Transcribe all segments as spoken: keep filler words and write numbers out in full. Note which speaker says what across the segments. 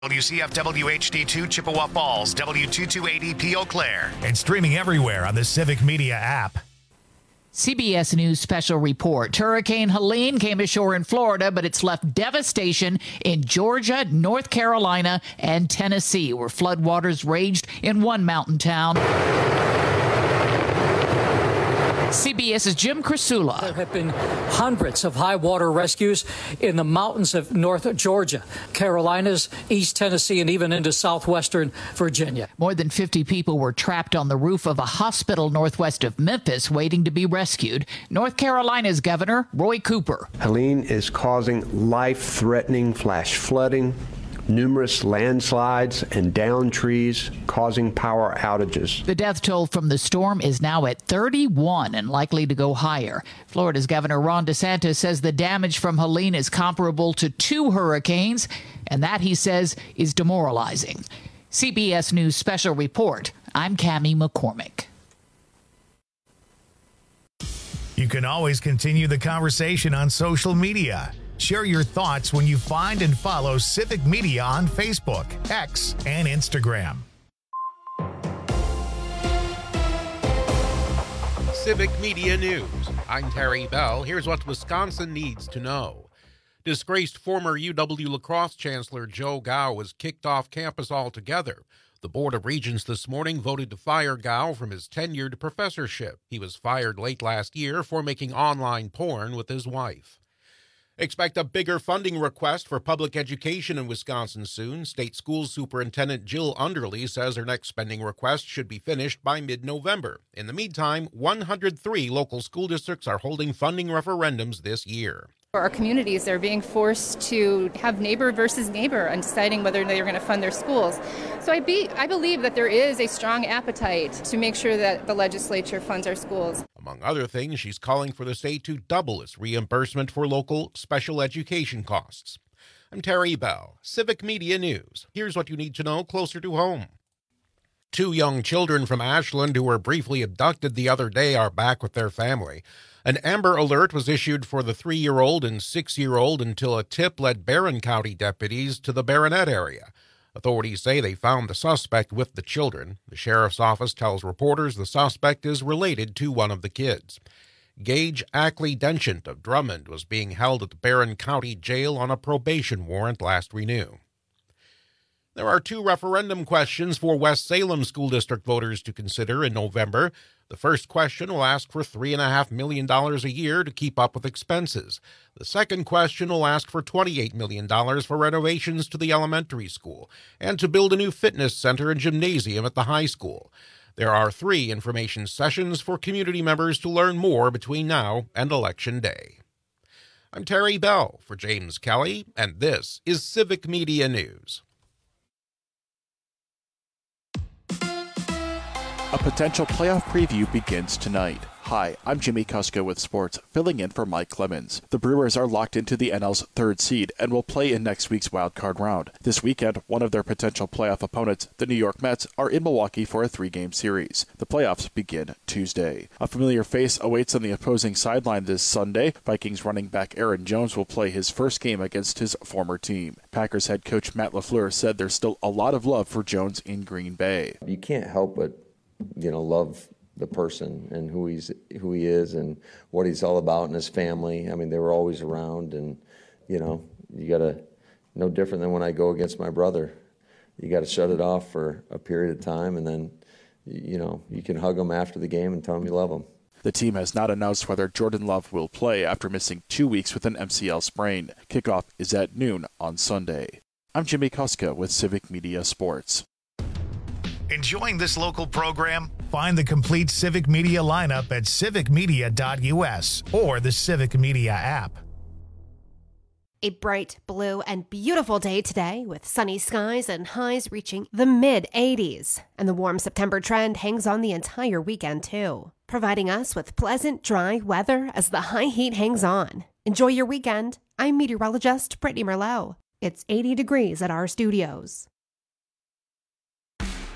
Speaker 1: W C F W H D two Chippewa Falls, W two two eight E P Eau Claire, and streaming everywhere on the Civic Media app.
Speaker 2: C B S News special report. Hurricane Helene came ashore in Florida, but it's left devastation in Georgia, North Carolina, and Tennessee, where floodwaters raged in one mountain town. CBS's Jim Krasula.
Speaker 3: There have been hundreds of high water rescues in the mountains of North Georgia, Carolinas, East Tennessee, and even into southwestern Virginia.
Speaker 2: More than fifty people were trapped on the roof of a hospital northwest of Memphis waiting to be rescued. North Carolina's Governor Roy Cooper.
Speaker 4: Helene is causing life-threatening flash flooding, numerous landslides, and down trees, causing power outages.
Speaker 2: The death toll from the storm is now at thirty-one and likely to go higher. Florida's Governor Ron DeSantis says the damage from Helene is comparable to two hurricanes, and that, he says, is demoralizing. C B S News Special Report. I'm Cammie McCormick.
Speaker 1: You can always continue the conversation on social media. Share your thoughts when you find and follow Civic Media on Facebook, X, and Instagram.
Speaker 5: Civic Media News. I'm Terry Bell. Here's what Wisconsin needs to know. Disgraced former U W lacrosse chancellor Joe Gow was kicked off campus altogether. The Board of Regents this morning voted to fire Gow from his tenured professorship. He was fired late last year for making online porn with his wife. Expect a bigger funding request for public education in Wisconsin soon. State School Superintendent Jill Underly says her next spending request should be finished by mid-November. In the meantime, one hundred three local school districts are holding funding referendums this year.
Speaker 6: For our communities, they're being forced to have neighbor versus neighbor on deciding whether they're going to fund their schools. So I, be, I believe that there is a strong appetite to make sure that the legislature funds our schools.
Speaker 5: Among other things, she's calling for the state to double its reimbursement for local special education costs. I'm Terry Bell, Civic Media News. Here's what you need to know closer to home. Two young children from Ashland who were briefly abducted the other day are back with their family. An Amber Alert was issued for the three-year-old and six-year-old until a tip led Barron County deputies to the Baronet area. Authorities say they found the suspect with the children. The sheriff's office tells reporters the suspect is related to one of the kids. Gage Ackley Denchant of Drummond was being held at the Barron County Jail on a probation warrant last renew. There are two referendum questions for West Salem School District voters to consider in November. The first question will ask for three point five million dollars a year to keep up with expenses. The second question will ask for twenty-eight million dollars for renovations to the elementary school and to build a new fitness center and gymnasium at the high school. There are three information sessions for community members to learn more between now and Election Day. I'm Terry Bell for James Kelly, and this is Civic Media News.
Speaker 7: A potential playoff preview begins tonight. Hi, I'm Jimmy Kuska with sports, filling in for Mike Clemens. The Brewers are locked into the N L's third seed and will play in next week's wildcard round. This weekend, one of their potential playoff opponents, the New York Mets, are in Milwaukee for a three-game series. The playoffs begin Tuesday. A familiar face awaits on the opposing sideline this Sunday. Vikings running back Aaron Jones will play his first game against his former team. Packers head coach Matt LaFleur said there's still a lot of love for Jones in Green Bay.
Speaker 8: You can't help but, you know, love the person and who he's who he is and what he's all about and his family. I mean, they were always around, and you know, you gotta no different than when I go against my brother. You got to shut it off for a period of time, and then you know you can hug him after the game and tell him you love him.
Speaker 7: The team has not announced whether Jordan Love will play after missing two weeks with an M C L sprain. Kickoff is at noon on Sunday. I'm Jimmy Kuska with Civic Media Sports.
Speaker 1: Enjoying this local program? Find the complete Civic Media lineup at civic media dot u s or the Civic Media app.
Speaker 9: A bright, blue, and beautiful day today with sunny skies and highs reaching the mid eighties. And the warm September trend hangs on the entire weekend, too, providing us with pleasant, dry weather as the high heat hangs on. Enjoy your weekend. I'm meteorologist Brittany Merlot. It's eighty degrees at our studios.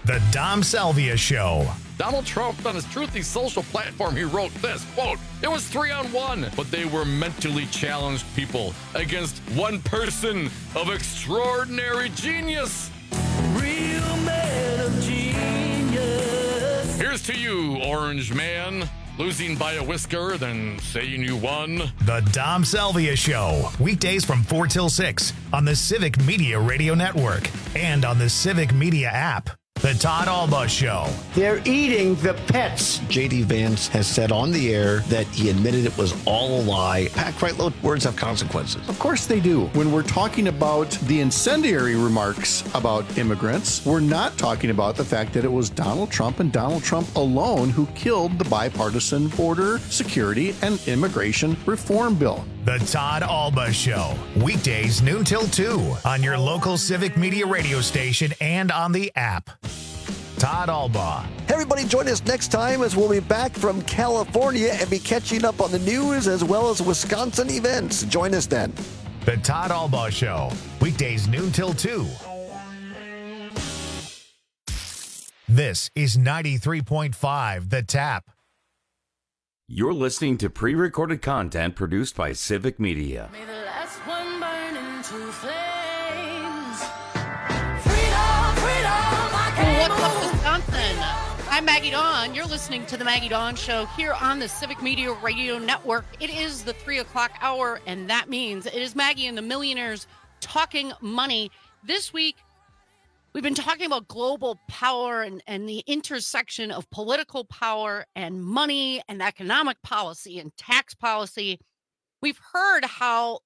Speaker 1: The Dom Salvia Show.
Speaker 10: Donald Trump, on his Truthy social platform, he wrote this, quote, "It was three on one, but they were mentally challenged people against one person of extraordinary genius." Real man of genius. Here's to you, Orange Man. Losing by a whisker, then saying you won.
Speaker 1: The Dom Salvia Show. Weekdays from four till six on the Civic Media Radio Network and on the Civic Media app. The Todd Alba Show.
Speaker 11: They're eating the pets.
Speaker 12: J D. Vance has said on the air that he admitted it was all a lie. Pat Kreitlow, words have consequences.
Speaker 13: Of course they do. When we're talking about the incendiary remarks about immigrants, we're not talking about the fact that it was Donald Trump and Donald Trump alone who killed the bipartisan border security and immigration reform bill.
Speaker 1: The Todd Alba Show. Weekdays noon till two on your local Civic Media radio station and on the app. Todd Alba.
Speaker 14: Hey everybody, join us next time as we'll be back from California and be catching up on the news as well as Wisconsin events. Join us then.
Speaker 1: The Todd Alba Show. Weekdays noon till two. This is ninety-three point five The Tap.
Speaker 15: You're listening to pre-recorded content produced by Civic Media.
Speaker 16: May the last one burn into flames. Freedom, freedom, I can't
Speaker 17: What's up,
Speaker 16: move.
Speaker 17: Wisconsin? I'm Maggie Dawn. You're listening to the Maggie Dawn Show here on the Civic Media Radio Network. It is the three o'clock hour, and that means it is Maggie and the Millionaires talking money. This week, we've been talking about global power and, and the intersection of political power and money and economic policy and tax policy. We've heard how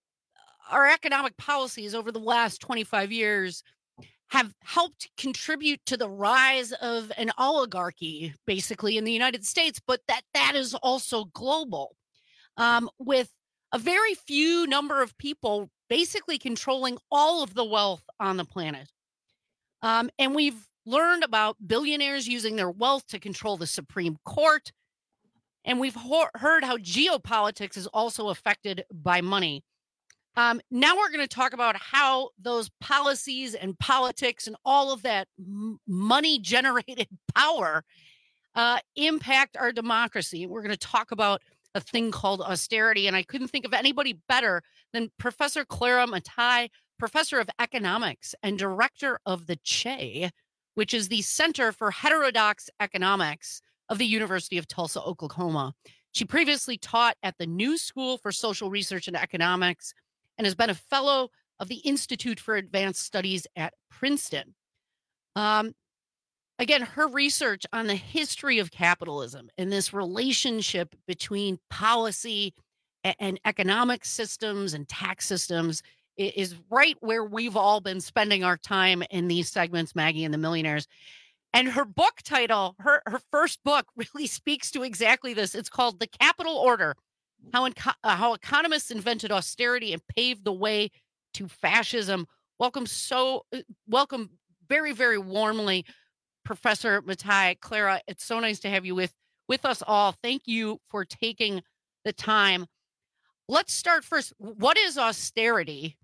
Speaker 17: our economic policies over the last twenty-five years have helped contribute to the rise of an oligarchy, basically, in the United States, but that that is also global, um, with a very few number of people basically controlling all of the wealth on the planet. Um, and we've learned about billionaires using their wealth to control the Supreme Court. And we've ho- heard how geopolitics is also affected by money. Um, now we're going to talk about how those policies and politics and all of that m- money-generated power uh, impact our democracy. We're going to talk about a thing called austerity. And I couldn't think of anybody better than Professor Clara Mattei, Professor of Economics and Director of the C H E, which is the Center for Heterodox Economics of the University of Tulsa, Oklahoma. She previously taught at the New School for Social Research and Economics and has been a fellow of the Institute for Advanced Studies at Princeton. Um, again, her research on the history of capitalism and this relationship between policy and, and economic systems and tax systems is right where we've all been spending our time in these segments, Maggie and the Millionaires. And her book title, her, her first book, really speaks to exactly this. It's called The Capital Order, How, Inco- uh, how Economists Invented Austerity and Paved the Way to Fascism. Welcome so, uh, welcome very, very warmly, Professor Mattei. Clara, it's so nice to have you with, with us all. Thank you for taking the time. Let's start first. What is austerity?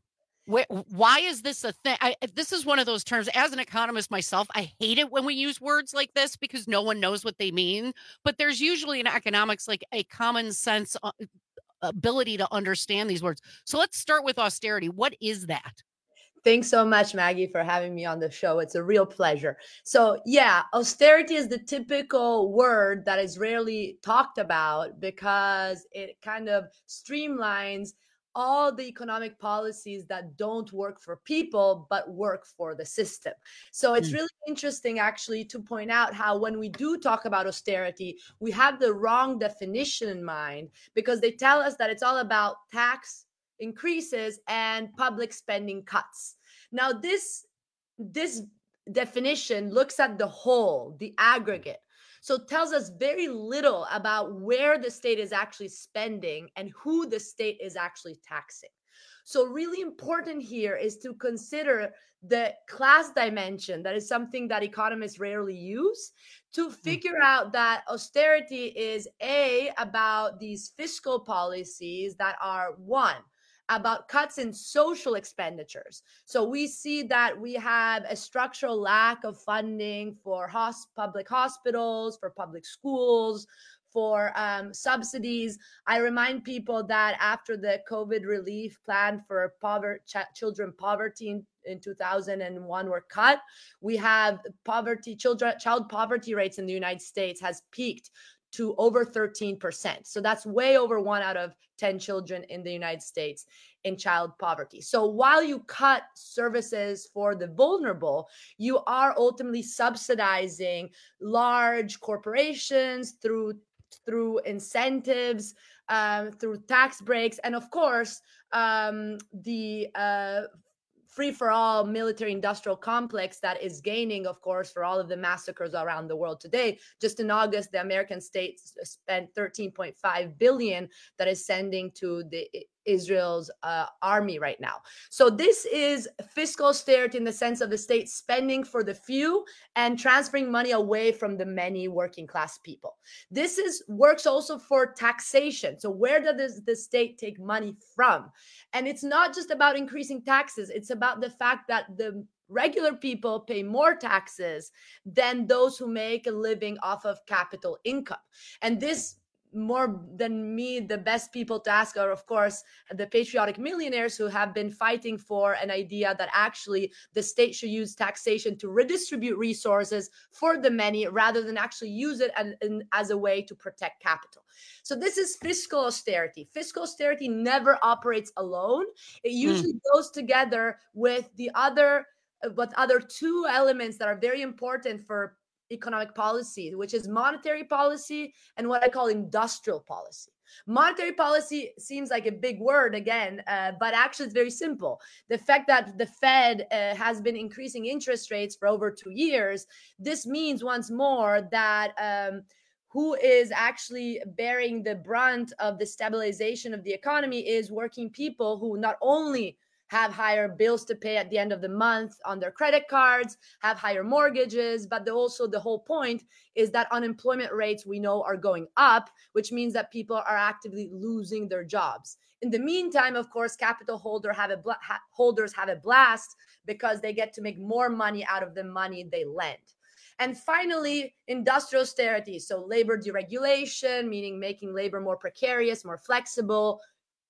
Speaker 17: Why is this a thing? I, this is one of those terms. As an economist myself, I hate it when we use words like this because no one knows what they mean. But there's usually in economics like a common sense ability to understand these words. So let's start with austerity. What is that?
Speaker 18: Thanks so much, Maggie, for having me on the show. It's a real pleasure. So yeah, austerity is the typical word that is rarely talked about because it kind of streamlines all the economic policies that don't work for people, but work for the system. So it's really interesting, actually, to point out how when we do talk about austerity, we have the wrong definition in mind because they tell us that it's all about tax increases and public spending cuts. Now, this, this definition looks at the whole, the aggregate. So it tells us very little about where the state is actually spending and who the state is actually taxing. So really important here is to consider the class dimension. That is something that economists rarely use to figure out that austerity is A, about these fiscal policies that are one, about cuts in social expenditures. So we see that we have a structural lack of funding for hos- public hospitals, for public schools, for um, subsidies. I remind people that after the COVID relief plan for pover- ch- children poverty in, in two thousand one were cut, we have poverty, children, child poverty rates in the United States has peaked to over thirteen percent. So that's way over one out of ten children in the United States in child poverty. So while you cut services for the vulnerable, you are ultimately subsidizing large corporations through through incentives, um, through tax breaks, and of course, um, the uh, free-for-all military-industrial complex that is gaining, of course, for all of the massacres around the world today. Just in August, the American states spent thirteen point five billion dollars that is sending to the Israel's uh, army right now. So this is fiscal austerity in the sense of the state spending for the few and transferring money away from the many working class people. This is works also for taxation. So where does the state take money from? And it's not just about increasing taxes. It's about the fact that the regular people pay more taxes than those who make a living off of capital income. And this, more than me, the best people to ask are, of course, the patriotic millionaires who have been fighting for an idea that actually the state should use taxation to redistribute resources for the many rather than actually use it as, as a way to protect capital. So this is fiscal austerity. Fiscal austerity never operates alone. It usually mm. goes together with the other, with other two elements that are very important for economic policy, which is monetary policy and what I call industrial policy. Monetary policy seems like a big word again, uh, but actually it's very simple. The fact that the Fed uh, has been increasing interest rates for over two years, this means once more that um, who is actually bearing the brunt of the stabilization of the economy is working people who not only have higher bills to pay at the end of the month on their credit cards, have higher mortgages, but the, also the whole point is that unemployment rates we know are going up, which means that people are actively losing their jobs. In the meantime, of course, capital holder have a bla- ha- holders have a blast because they get to make more money out of the money they lend. And finally, industrial austerity. So labor deregulation, meaning making labor more precarious, more flexible,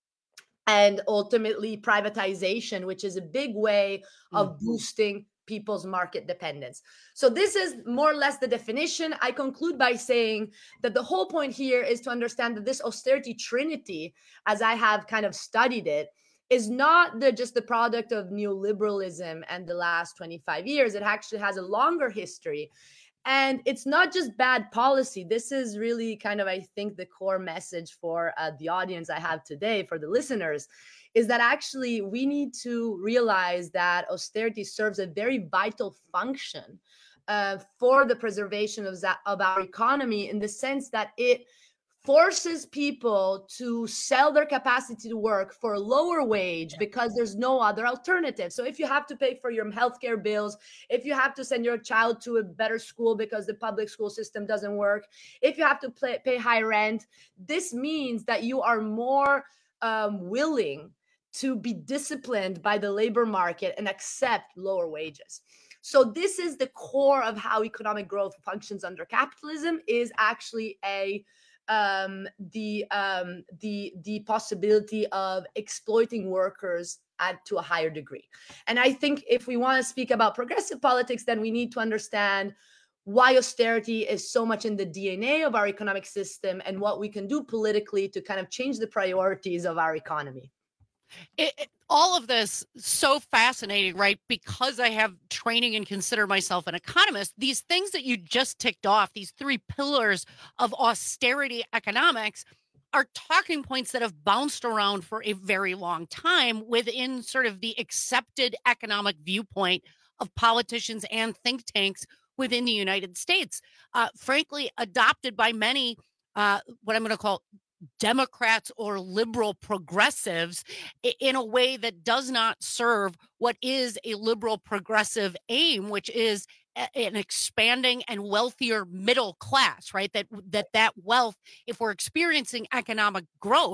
Speaker 18: and ultimately privatization, which is a big way of mm-hmm. boosting people's market dependence. So this is more or less the definition. I conclude by saying that the whole point here is to understand that this austerity trinity, as I have kind of studied it, is not the, just the product of neoliberalism and the last twenty-five years. It actually has a longer history. And it's not just bad policy. This is really kind of, I think, the core message for uh, the audience I have today, for the listeners, is that actually we need to realize that austerity serves a very vital function uh, for the preservation of, that, of our economy, in the sense that it forces people to sell their capacity to work for a lower wage because there's no other alternative. So if you have to pay for your healthcare bills, if you have to send your child to a better school because the public school system doesn't work, if you have to pay, pay high rent, this means that you are more um, willing to be disciplined by the labor market and accept lower wages. So this is the core of how economic growth functions under capitalism, is actually a Um, the um, the the possibility of exploiting workers at to a higher degree. And I think if we want to speak about progressive politics, then we need to understand why austerity is so much in the D N A of our economic system and what we can do politically to kind of change the priorities of our economy.
Speaker 17: It, it, all of this so fascinating, right? Because I have training and consider myself an economist. These things that you just ticked off, these three pillars of austerity economics, are talking points that have bounced around for a very long time within sort of the accepted economic viewpoint of politicians and think tanks within the United States. Uh, frankly, adopted by many, uh, what I'm going to call Democrats or liberal progressives, in a way that does not serve what is a liberal progressive aim, which is an expanding and wealthier middle class, right? That that that wealth, if we're experiencing economic growth,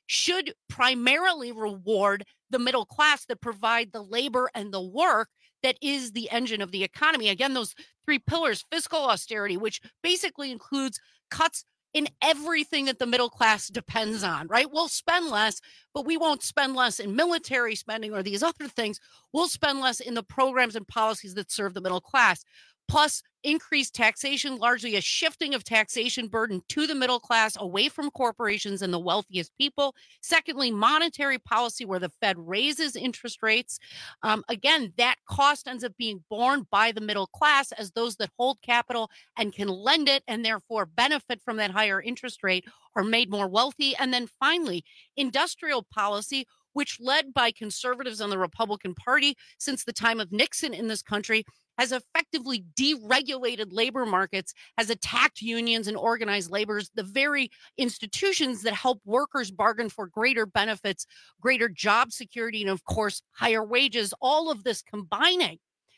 Speaker 17: should primarily reward the middle class that provide the labor and the work that is the engine of the economy. Again, those three pillars: fiscal austerity, which basically includes cuts in everything that the middle class depends on, right? We'll spend less, but we won't spend less in military spending or these other things. We'll spend less in the programs and policies that serve the middle class. Plus, increased taxation, largely a shifting of taxation burden to the middle class, away from corporations and the wealthiest people. Secondly, monetary policy, where the Fed raises interest rates. Um, again, that cost ends up being borne by the middle class as those that hold capital and can lend it and therefore benefit from that higher interest rate are made more wealthy. And then finally, industrial policy, which led by conservatives on the Republican Party since the time of Nixon in this country, has effectively deregulated labor markets, has attacked unions and organized laborers, the very institutions that help workers bargain for greater benefits, greater job security, and of course, higher wages, all of this combining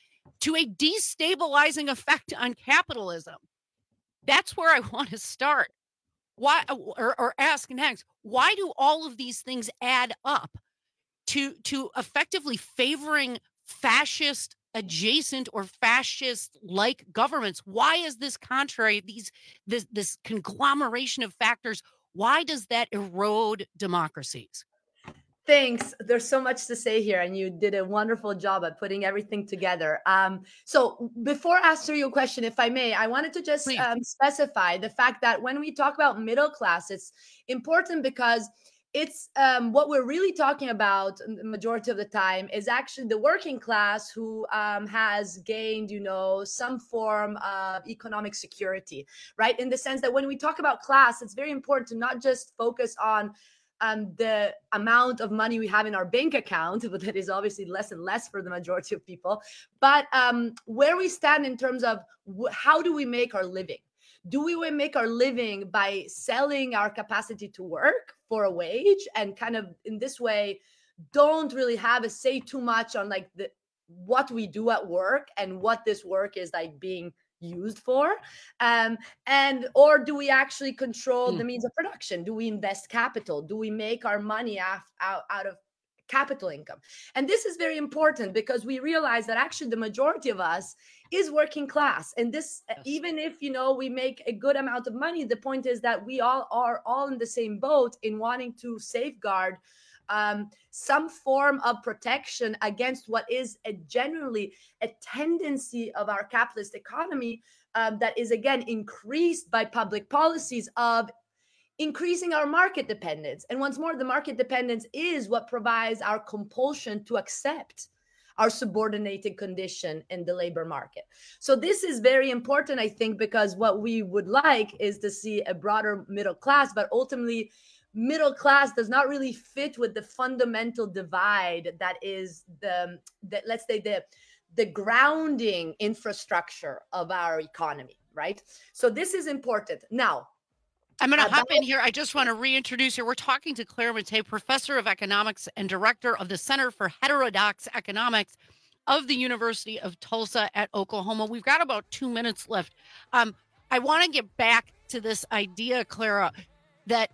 Speaker 17: to a destabilizing effect on capitalism. That's where I want to start. Why, or, or ask next, why do all of these things add up to, to effectively favoring fascist adjacent or fascist-like governments? Why is this contrary? These this this conglomeration of factors. Why does that erode democracies?
Speaker 18: Thanks. There's so much to say here, and you did a wonderful job at putting everything together. Um, so before I answer your question, if I may, I wanted to just um, specify the fact that when we talk about middle class, it's important because it's um, what we're really talking about the majority of the time is actually the working class who um, has gained, you know, some form of economic security, right? In the sense that when we talk about class, it's very important to not just focus on um, the amount of money we have in our bank account, but that is obviously less and less for the majority of people, but um, where we stand in terms of w- how do we make our living? Do we make our living by selling our capacity to work for a wage and kind of in this way don't really have a say too much on like the what we do at work and what this work is like being used for? Um, and or do we actually control mm. the means of production? Do we invest capital? Do we make our money af- out, out of capital income? And this is very important because we realize that actually the majority of us is working class. And this, yes. even if, you know, we make a good amount of money, the point is that we all are all in the same boat in wanting to safeguard um, some form of protection against what is a generally a tendency of our capitalist economy um, that is, again, increased by public policies of increasing our market dependence. And once more, the market dependence is what provides our compulsion to accept our subordinated condition in the labor market. So this is very important, I think, because what we would like is to see a broader middle class, but ultimately middle class does not really fit with the fundamental divide that is the, the let's say, the, the grounding infrastructure of our economy, right? So this is important. Now,
Speaker 17: I'm going to hop in here. I just want to reintroduce you. We're talking to Claire Mattei, professor of economics and director of the Center for Heterodox Economics of the University of Tulsa at Oklahoma. We've got about two minutes left. Um, I want to get back to this idea, Clara, that,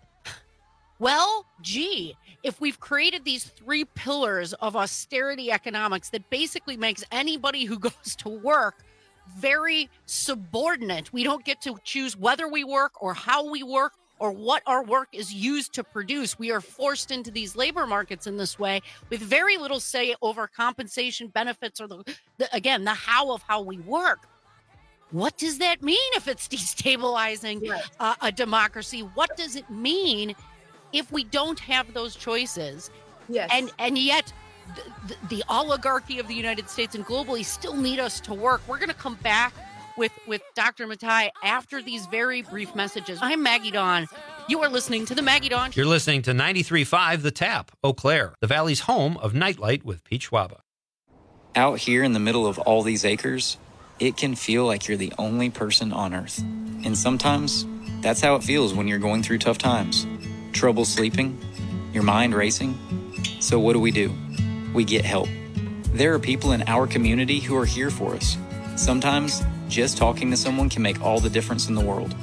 Speaker 17: well, gee, if we've created these three pillars of austerity economics that basically makes anybody who goes to work very subordinate. We don't get to choose whether we work or how we work or what our work is used to produce. We are forced into these labor markets in this way with very little say over compensation, benefits, or the, the again, the how of how we work. What does that mean if it's destabilizing yes. uh, a democracy? What does it mean if we don't have those choices?
Speaker 18: Yes.
Speaker 17: And and yet The, the oligarchy of the United States and globally still need us to work. We're going to come back with, with Doctor Mattei after these very brief messages. I'm Maggie Dawn. You are listening to The Maggie Dawn Show.
Speaker 19: You're listening to ninety-three point five The Tap, Eau Claire, the Valley's home of Nightlight with Pete Schwaba.
Speaker 20: Out here in the middle of all these acres, it can feel like you're the only person on Earth. And sometimes that's how it feels when you're going through tough times. Trouble sleeping, your mind racing. So what do we do? We get help. There are people in our community who are here for us. Sometimes just talking to someone can make all the difference in the world.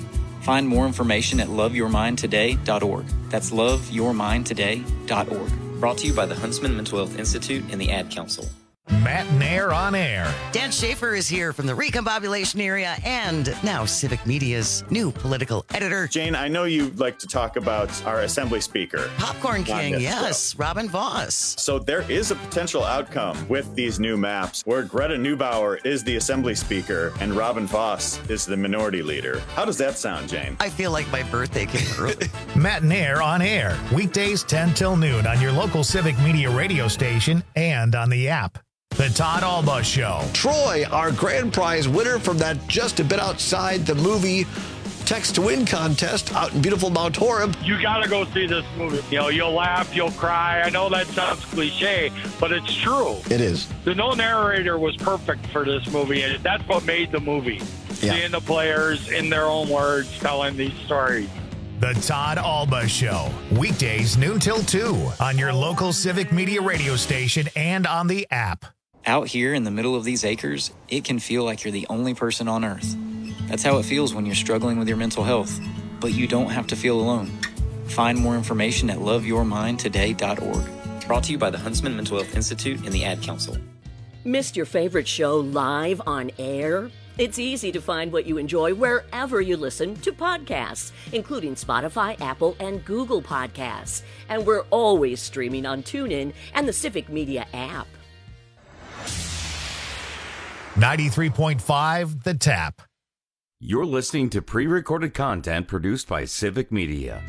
Speaker 20: Find more information at love your mind today dot org. That's love your mind today dot org. Brought to you by the Huntsman Mental Health Institute and the Ad Council.
Speaker 1: Matt Nair on air.
Speaker 21: Dan Schaefer is here from the Recombobulation area and now Civic Media's new political editor.
Speaker 22: Jane, I know you like to talk about our Assembly Speaker.
Speaker 21: Popcorn King, yes,
Speaker 22: show.
Speaker 21: Robin Voss.
Speaker 22: So there is a potential outcome with these new maps where Greta Neubauer is the Assembly Speaker and Robin Voss is the Minority Leader. How does that sound, Jane?
Speaker 21: I feel like my birthday came early.
Speaker 1: Matt Nair on air. Weekdays ten till noon on your local Civic Media radio station and on the app. The Todd Alba Show.
Speaker 12: Troy, our grand prize winner from that Just a Bit Outside the Movie Text to Win contest out in beautiful Mount Horeb.
Speaker 23: You got to go see this movie. You know, you'll laugh, you'll cry. I know that sounds cliche, but it's true.
Speaker 12: It is.
Speaker 23: The no narrator was perfect for this movie, and that's what made the movie.
Speaker 12: Yeah.
Speaker 23: Seeing the players in their own words telling these stories.
Speaker 1: The Todd Alba Show. Weekdays noon till two on your local Civic Media radio station and on the app.
Speaker 20: Out here in the middle of these acres, it can feel like you're the only person on Earth. That's how it feels when you're struggling with your mental health. But you don't have to feel alone. Find more information at love your mind today dot org. Brought to you by the Huntsman Mental Health Institute and the Ad Council.
Speaker 24: Missed your favorite show live on air? It's easy to find what you enjoy wherever you listen to podcasts, including Spotify, Apple, and Google Podcasts. And we're always streaming on TuneIn and the Civic Media app.
Speaker 1: ninety-three point five The Tap.
Speaker 15: You're listening to pre-recorded content produced by Civic Media.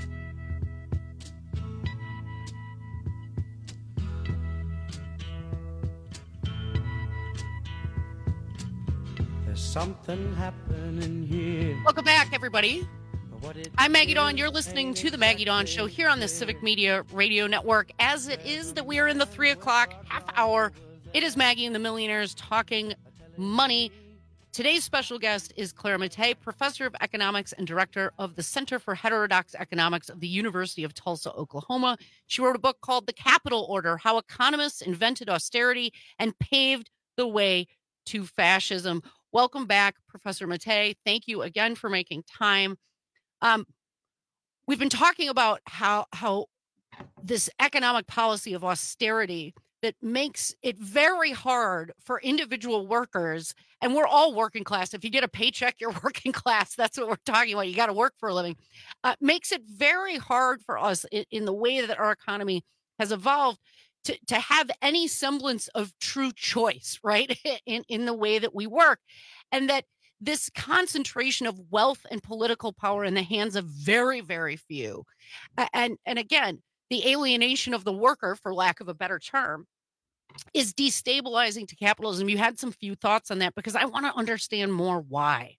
Speaker 11: There's something happening here.
Speaker 17: Welcome back, everybody. I'm Maggie Dawn. You're listening to the Maggie Dawn Show here on the Civic Media Radio Network. As it is that we are in the three o'clock half hour, it is Maggie and the Millionaires talking money. Today's special guest is Claire Mattei, professor of economics and director of the Center for Heterodox Economics of the University of Tulsa, Oklahoma. She wrote a book called The Capital Order: How Economists Invented Austerity and Paved the Way to Fascism. Welcome back, Professor Mattei. Thank you again for making time. Um, we've been talking about how how this economic policy of austerity that makes it very hard for individual workers, and we're all working class. If you get a paycheck, you're working class. That's what we're talking about. You got to work for a living. Uh, makes it very hard for us in, in the way that our economy has evolved to, to have any semblance of true choice, right, in, in the way that we work. And that this concentration of wealth and political power in the hands of very, very few. Uh, and, and again, the alienation of the worker, for lack of a better term, is destabilizing to capitalism. You had some few thoughts on that because I want to understand more why.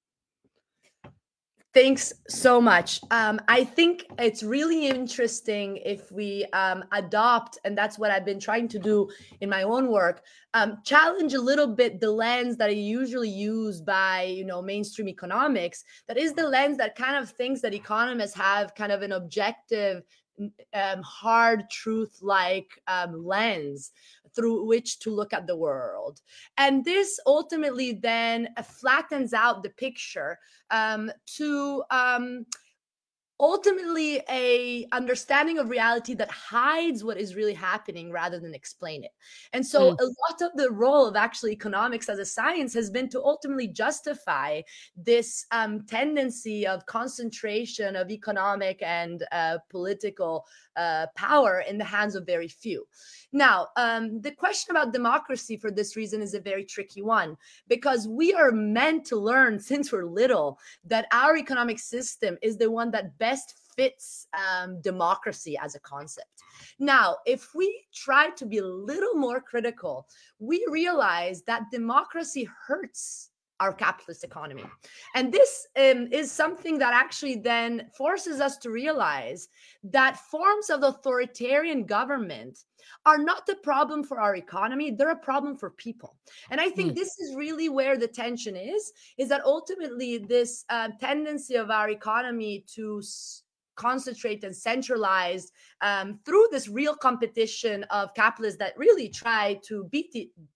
Speaker 18: Thanks so much. Um, I think it's really interesting if we um, adopt, and that's what I've been trying to do in my own work, um, challenge a little bit the lens that I usually use by, you know, mainstream economics. That is the lens that kind of thinks that economists have kind of an objective, um, hard truth-like um, lens through which to look at the world. And this ultimately then flattens out the picture um, to um, ultimately a understanding of reality that hides what is really happening rather than explain it. And so mm. a lot of the role of actually economics as a science has been to ultimately justify this um, tendency of concentration of economic and uh, political uh, power in the hands of very few. Now, um, the question about democracy for this reason is a very tricky one, because we are meant to learn since we're little that our economic system is the one that best fits um, democracy as a concept. Now, if we try to be a little more critical, we realize that democracy hurts our capitalist economy. And this um, is something that actually then forces us to realize that forms of authoritarian government are not the problem for our economy, they're a problem for people. And I think mm. this is really where the tension is, is that ultimately this uh, tendency of our economy to s- concentrate and centralize um, through this real competition of capitalists that really try to beat the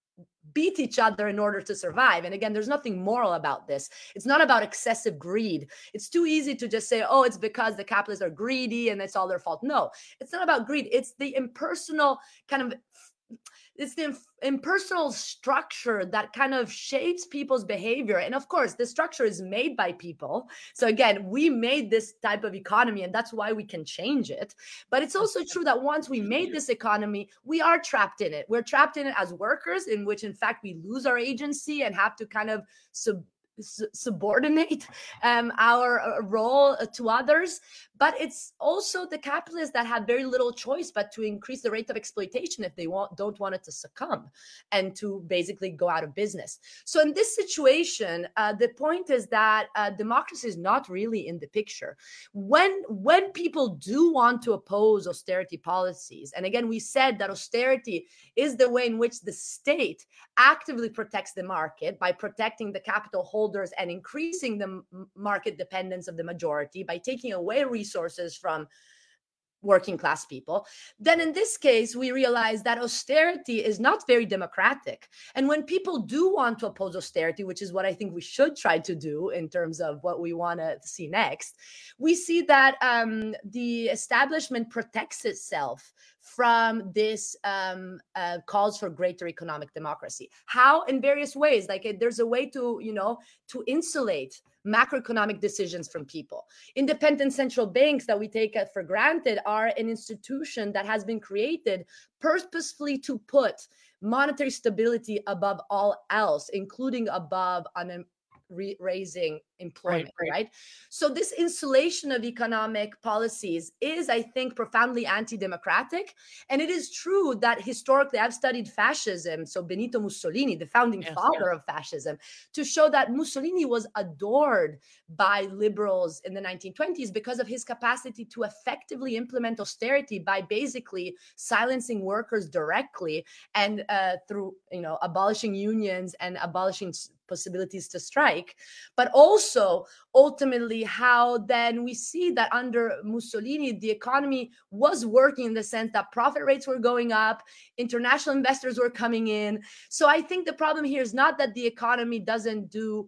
Speaker 18: beat each other in order to survive. And again, there's nothing moral about this. It's not about excessive greed. It's too easy to just say, oh, it's because the capitalists are greedy and it's all their fault. No, it's not about greed. It's the impersonal kind of it's the impersonal structure that kind of shapes people's behavior. And of course, the structure is made by people. So again, we made this type of economy, and that's why we can change it. But it's also true that once we made this economy, we are trapped in it. We're trapped in it as workers, in which, in fact, we lose our agency and have to kind of sub subordinate um, our uh, role uh, to others. But it's also the capitalists that have very little choice but to increase the rate of exploitation if they want, don't want it to succumb and to basically go out of business. So in this situation, uh, the point is that uh, democracy is not really in the picture. When, when people do want to oppose austerity policies, and again, we said that austerity is the way in which the state actively protects the market by protecting the capital holders and increasing the m- market dependence of the majority by taking away resources from working class people, then in this case, we realize that austerity is not very democratic. And when people do want to oppose austerity, which is what I think we should try to do in terms of what we want to see next, we see that um, the establishment protects itself from this um, uh, calls for greater economic democracy. How? In various ways. Like uh, there's a way to, you know, to insulate macroeconomic decisions from people. Independent central banks that we take for granted are an institution that has been created purposefully to put monetary stability above all else, including above un- re- raising employment, right, right. right? So this insulation of economic policies is, I think, profoundly anti-democratic. And it is true that historically, I've studied fascism, so Benito Mussolini, the founding yes, father yes. of fascism, to show that Mussolini was adored by liberals in the nineteen twenties because of his capacity to effectively implement austerity by basically silencing workers directly and uh, through, you know, abolishing unions and abolishing possibilities to strike, but also ultimately how then we see that under Mussolini, the economy was working in the sense that profit rates were going up, international investors were coming in. So I think the problem here is not that the economy doesn't do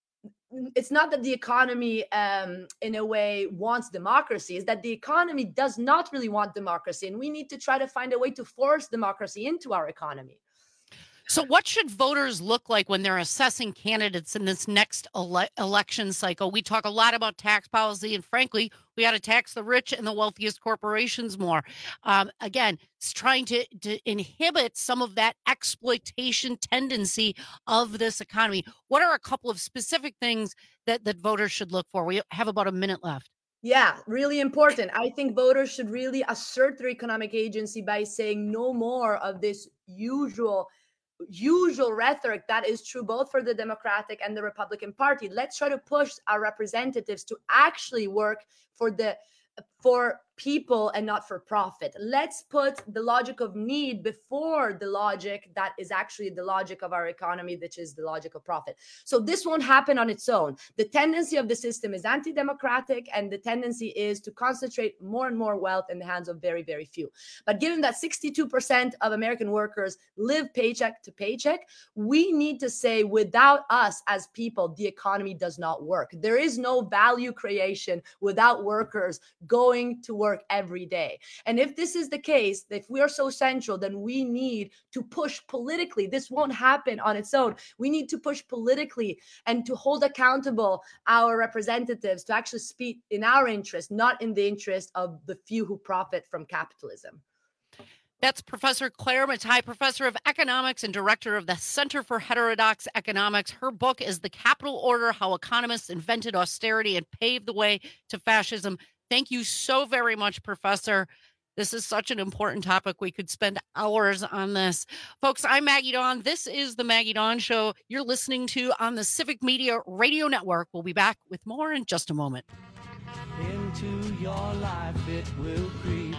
Speaker 18: It's not that the economy, um, in a way, wants democracy. It's that the economy does not really want democracy. And we need to try to find a way to force democracy into our economy.
Speaker 17: So what should voters look like when they're assessing candidates in this next ele- election cycle? We talk a lot about tax policy, and frankly, we got to tax the rich and the wealthiest corporations more. Um, again, it's trying to, to inhibit some of that exploitation tendency of this economy. What are a couple of specific things that, that voters should look for? We have about a minute left.
Speaker 18: Yeah, really important. I think voters should really assert their economic agency by saying no more of this usual usual rhetoric that is true both for the Democratic and the Republican Party. Let's try to push our representatives to actually work for the for people and not for profit. Let's put the logic of need before the logic that is actually the logic of our economy, which is the logic of profit. So this won't happen on its own. The tendency of the system is anti-democratic, and the tendency is to concentrate more and more wealth in the hands of very, very few. But given that sixty-two percent of American workers live paycheck to paycheck, we need to say, without us as people, the economy does not work. There is no value creation without workers going to work every day. And if this is the case, if we are so central, then we need to push politically. This won't happen on its own. We need to push politically and to hold accountable our representatives to actually speak in our interest, not in the interest of the few who profit from capitalism.
Speaker 17: That's Professor Claire Mathai, Professor of Economics and Director of the Center for Heterodox Economics. Her book is The Capital Order, How Economists Invented Austerity and Paved the Way to Fascism. Thank you so very much, Professor. This is such an important topic. We could spend hours on this. Folks, I'm Maggie Dawn. This is the Maggie Dawn Show you're listening to on the Civic Media Radio Network. We'll be back with more in just a moment.
Speaker 11: Into your life it will creep.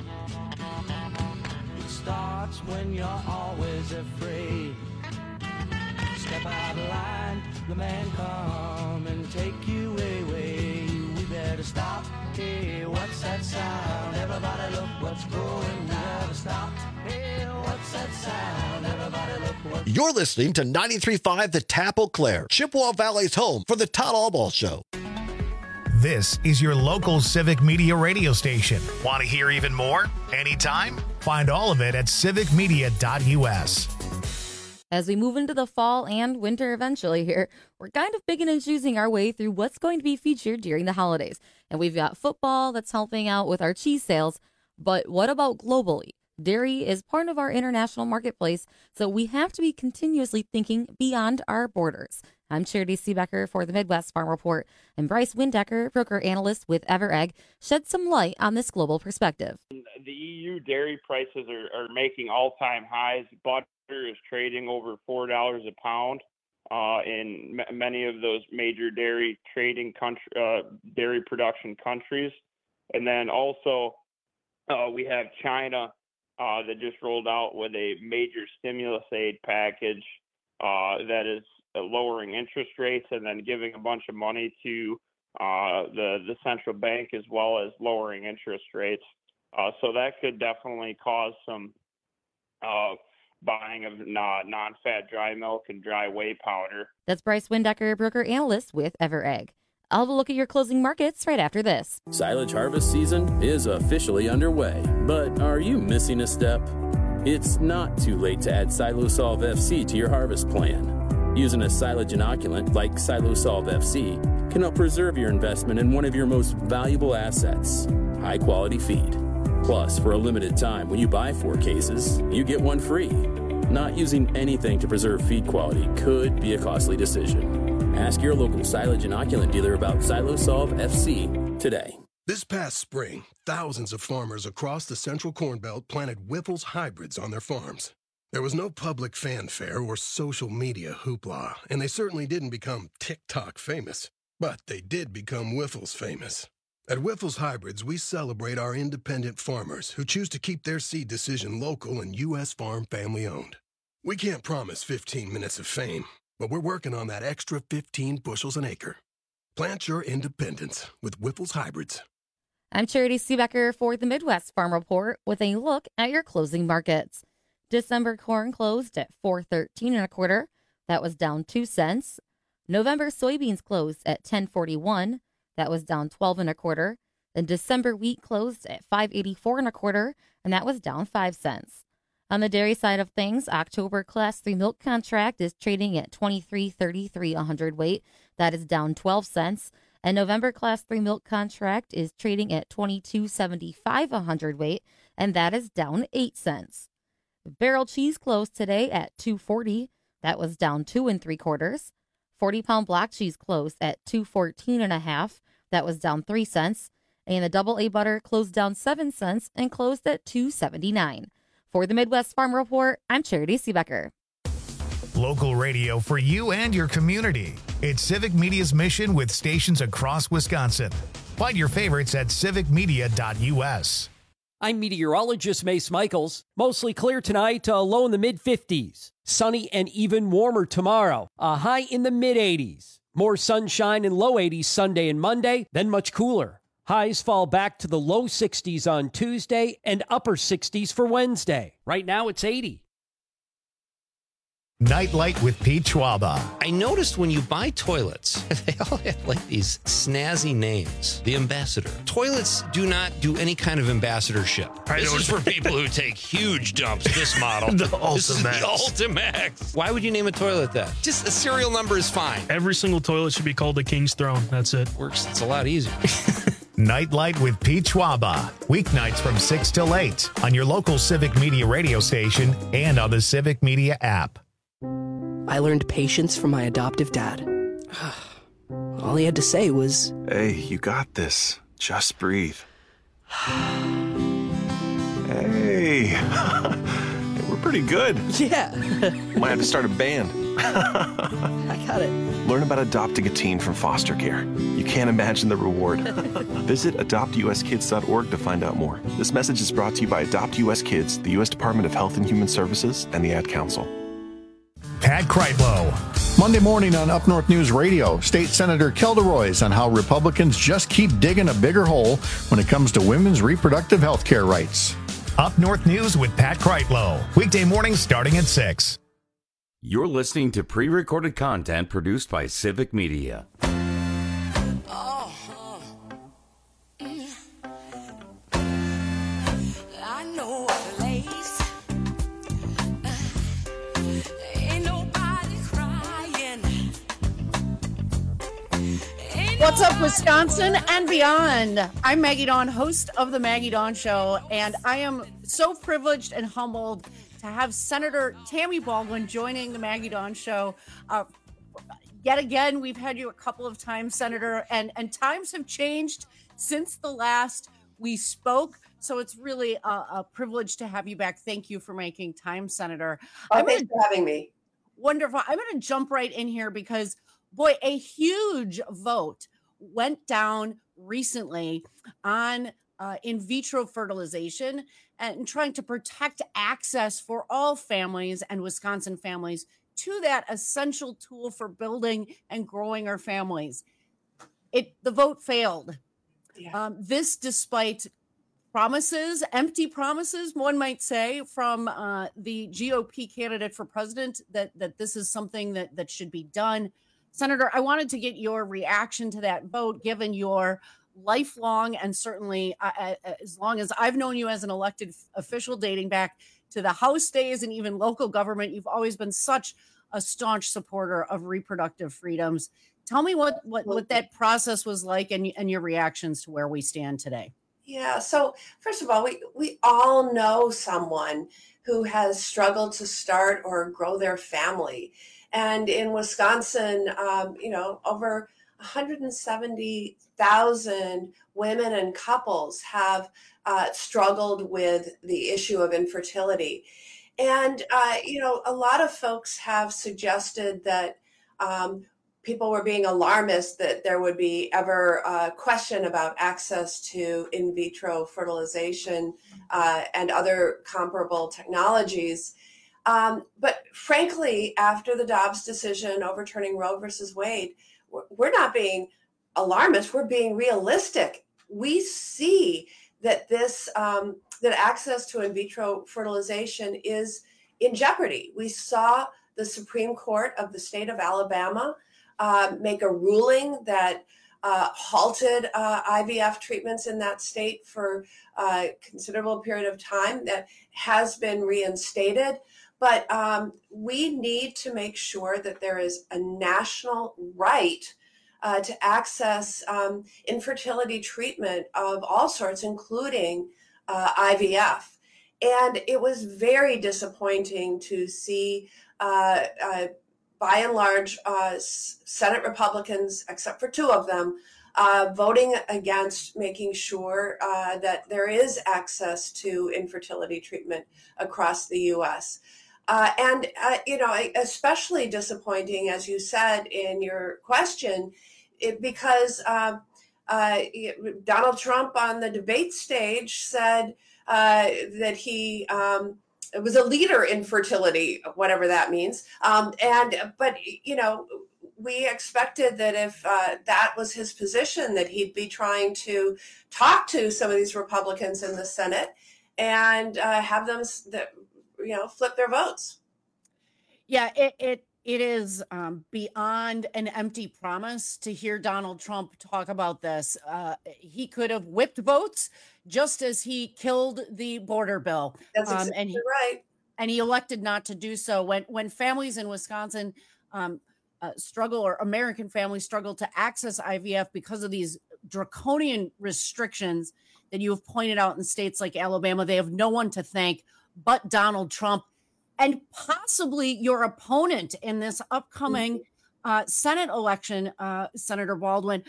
Speaker 11: It starts when you're always afraid. Step out of line, the man come and take you away. We better stop. Hey, what's that sound? Everybody look what's going down. Stop. Hey, what's that sound? Everybody
Speaker 12: You're listening to ninety-three point five The Tap Eau Claire, Chippewa Valley's home for the Todd Allball Show.
Speaker 1: This is your local Civic Media radio station. Want to hear even more? Anytime? Find all of it at civic media dot u s.
Speaker 2: As we move into the fall and winter eventually here, we're kind of picking and choosing our way through what's going to be featured during the holidays. And we've got football that's helping out with our cheese sales. But what about globally? Dairy is part of our international marketplace, so we have to be continuously thinking beyond our borders. I'm Charity Seebecker for the Midwest Farm Report, and Bryce Windecker, broker analyst with EverEgg, shed some light on this global perspective.
Speaker 3: The E U dairy prices are, are making all-time highs. Butter is trading over four dollars a pound uh, in m- many of those major dairy trading country, uh, dairy production countries. And then also uh, we have China uh, that just rolled out with a major stimulus aid package uh, that is lowering interest rates and then giving a bunch of money to uh, the the central bank as well as lowering interest rates. Uh, so that could definitely cause some uh, buying of non- non-fat dry milk and dry whey powder.
Speaker 2: That's Bryce Windecker, broker analyst with EverEgg. I'll have a look at your closing markets right after this.
Speaker 4: Silage harvest season is officially underway, but are you missing a step? It's not too late to add Silosolv F C to your harvest plan. Using a silage inoculant like Silosolv F C can help preserve your investment in one of your most valuable assets, high-quality feed. Plus, for a limited time, when you buy four cases, you get one free. Not using anything to preserve feed quality could be a costly decision. Ask your local silage inoculant dealer about Silosolv F C today.
Speaker 6: This past spring, thousands of farmers across the Central Corn Belt planted Whiffles hybrids on their farms. There was no public fanfare or social media hoopla, and they certainly didn't become TikTok famous. But they did become Whiffles famous. At Whiffles Hybrids, we celebrate our independent farmers who choose to keep their seed decision local and U S farm family owned. We can't promise fifteen minutes of fame, but we're working on that extra fifteen bushels an acre. Plant your independence with Whiffles Hybrids.
Speaker 2: I'm Charity Seebecker for the Midwest Farm Report with a look at your closing markets. December corn closed at four thirteen and a quarter. That was down two cents. November soybeans closed at ten forty-one. That was down twelve and a quarter. Then December wheat closed at five eighty-four and a quarter, and that was down five cents. On the dairy side of things, October Class three milk contract is trading at twenty-three thirty-three a hundredweight. That is down twelve cents. And November Class three milk contract is trading at twenty-two seventy-five a hundredweight, and that is down eight cents. Barrel cheese closed today at two forty. That was down two and three quarters. forty pound block cheese closed at two fourteen and a half. That was down three cents. And the double A butter closed down seven cents and closed at two seventy-nine. For the Midwest Farm Report, I'm Charity Seebecker.
Speaker 1: Local radio for you and your community. It's Civic Media's mission with stations across Wisconsin. Find your favorites at civic media dot u s.
Speaker 25: I'm meteorologist Mace Michaels. Mostly clear tonight, a low in the mid-fifties. Sunny and even warmer tomorrow, a high in the mid-eighties. More sunshine and low eighties Sunday and Monday, then much cooler. Highs fall back to the low sixties on Tuesday and upper sixties for Wednesday. Right now it's eighty.
Speaker 1: Nightlight with Pete Schwaba.
Speaker 19: I noticed when you buy toilets, they all have like these snazzy names. The Ambassador. Toilets do not do any kind of ambassadorship.
Speaker 26: I
Speaker 19: this
Speaker 26: don't-
Speaker 19: is for people who take huge dumps, this model.
Speaker 26: The
Speaker 19: This is the
Speaker 26: Ultimax.
Speaker 19: Ultimax. Why would you name a toilet that? Just a serial number is fine.
Speaker 26: Every single toilet should be called the King's Throne. That's it.
Speaker 19: Works. It's a lot easier.
Speaker 1: Nightlight with Pete Schwaba. Weeknights from six till eight on your local Civic Media radio station and on the Civic Media app.
Speaker 27: I learned patience from my adoptive dad. All he had to say was,
Speaker 28: Hey, you got this. Just breathe. Hey, we're pretty good.
Speaker 27: Yeah.
Speaker 28: Might have to start a band.
Speaker 27: I got it.
Speaker 28: Learn about adopting a teen from foster care. You can't imagine the reward. Visit adopt u s kids dot org to find out more. This message is brought to you by Adopt U S Kids, the U S Department of Health and Human Services, and the Ad Council.
Speaker 1: Pat Kreitlow.
Speaker 13: Monday morning on Up North News Radio, State Senator Kelda Roys on how Republicans just keep digging a bigger hole when it comes to women's reproductive health care rights.
Speaker 1: Up North News with Pat Kreitlow. Weekday mornings starting at six.
Speaker 15: You're listening to pre-recorded content produced by Civic Media.
Speaker 11: Oh, uh, mm. I know a place. Uh, ain't nobody crying. Ain't
Speaker 17: What's up, Wisconsin and beyond? I'm Maggie Dawn, host of the Maggie Dawn Show, and I am so privileged and humbled to have Senator Tammy Baldwin joining the Maggie Dawn Show. Uh, yet again, we've had you a couple of times, Senator, and, and times have changed since the last we spoke. So it's really a, a privilege to have you back. Thank you for making time, Senator.
Speaker 5: Oh, thanks for having me.
Speaker 17: Wonderful. I'm going to jump right in here because, boy, a huge vote went down recently on uh, in vitro fertilization and trying to protect access for all families and Wisconsin families to that essential tool for building and growing our families. It the vote failed. Yeah. Um, this despite promises, empty promises, one might say, from uh, the G O P candidate for president that, that this is something that, that should be done. Senator, I wanted to get your reaction to that vote, given your lifelong and certainly uh, as long as I've known you as an elected official, dating back to the House days and even local government, you've always been such a staunch supporter of reproductive freedoms. Tell me what what, what that process was like and, and your reactions to where we stand today.
Speaker 5: Yeah, so first of all, we, we all know someone who has struggled to start or grow their family. And in Wisconsin, um, you know, over one hundred seventy thousand women and couples have uh, struggled with the issue of infertility. And, uh, you know, a lot of folks have suggested that um, people were being alarmist that there would be ever a question about access to in vitro fertilization uh, and other comparable technologies. Um, but frankly, after the Dobbs decision overturning Roe versus Wade, we're not being alarmist, we're being realistic. We see that this, um, that access to in vitro fertilization is in jeopardy. We saw the Supreme Court of the state of Alabama uh, make a ruling that uh, halted uh, I V F treatments in that state for a considerable period of time. That has been reinstated. But um, we need to make sure that there is a national right uh, to access um, infertility treatment of all sorts, including uh, I V F. And it was very disappointing to see, uh, uh, by and large, uh, Senate Republicans, except for two of them, uh, voting against making sure uh, that there is access to infertility treatment across the U S. Uh, and, uh, you know, especially disappointing, as you said in your question, it, because uh, uh, Donald Trump on the debate stage said uh, that he um, was a leader in fertility, whatever that means. Um, and but, you know, we expected that if uh, that was his position, that he'd be trying to talk to some of these Republicans in the Senate and uh, have them that. you know, flip their votes.
Speaker 17: Yeah, it it it is um, beyond an empty promise to hear Donald Trump talk about this. Uh, he could have whipped votes just as he killed the border bill.
Speaker 5: That's
Speaker 17: um,
Speaker 5: exactly
Speaker 17: and he,
Speaker 5: right.
Speaker 17: And he elected not to do so. When when families in Wisconsin um, uh, struggle, or American families struggle to access I V F because of these draconian restrictions that you have pointed out in states like Alabama, they have no one to thank but Donald Trump, and possibly your opponent in this upcoming uh, Senate election, uh, Senator Baldwin.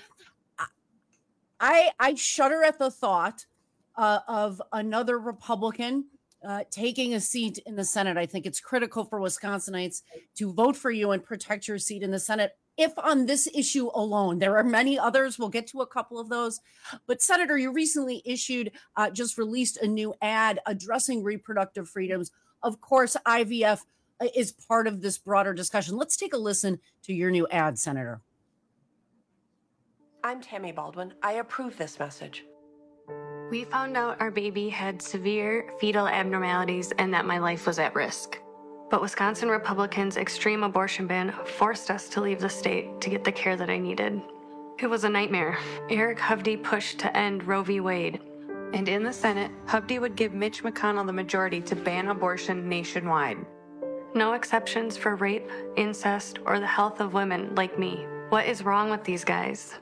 Speaker 17: I I shudder at the thought uh, of another Republican uh, taking a seat in the Senate. I think it's critical for Wisconsinites to vote for you and protect your seat in the Senate. If on this issue alone, there are many others, we'll get to a couple of those. But Senator, you recently issued, uh, just released a new ad addressing reproductive freedoms. Of course, I V F is part of this broader discussion. Let's take a listen to your new ad, Senator.
Speaker 5: I'm Tammy Baldwin. I approve this message.
Speaker 7: We found out our baby had severe fetal abnormalities and that my life was at risk. But Wisconsin Republicans' extreme abortion ban forced us to leave the state to get the care that I needed. It was a nightmare. Eric Hovde pushed to end Roe v. Wade. And in the Senate, Hovde would give Mitch McConnell the majority to ban abortion nationwide. No exceptions for rape, incest, or the health of women like me. What is wrong with these guys?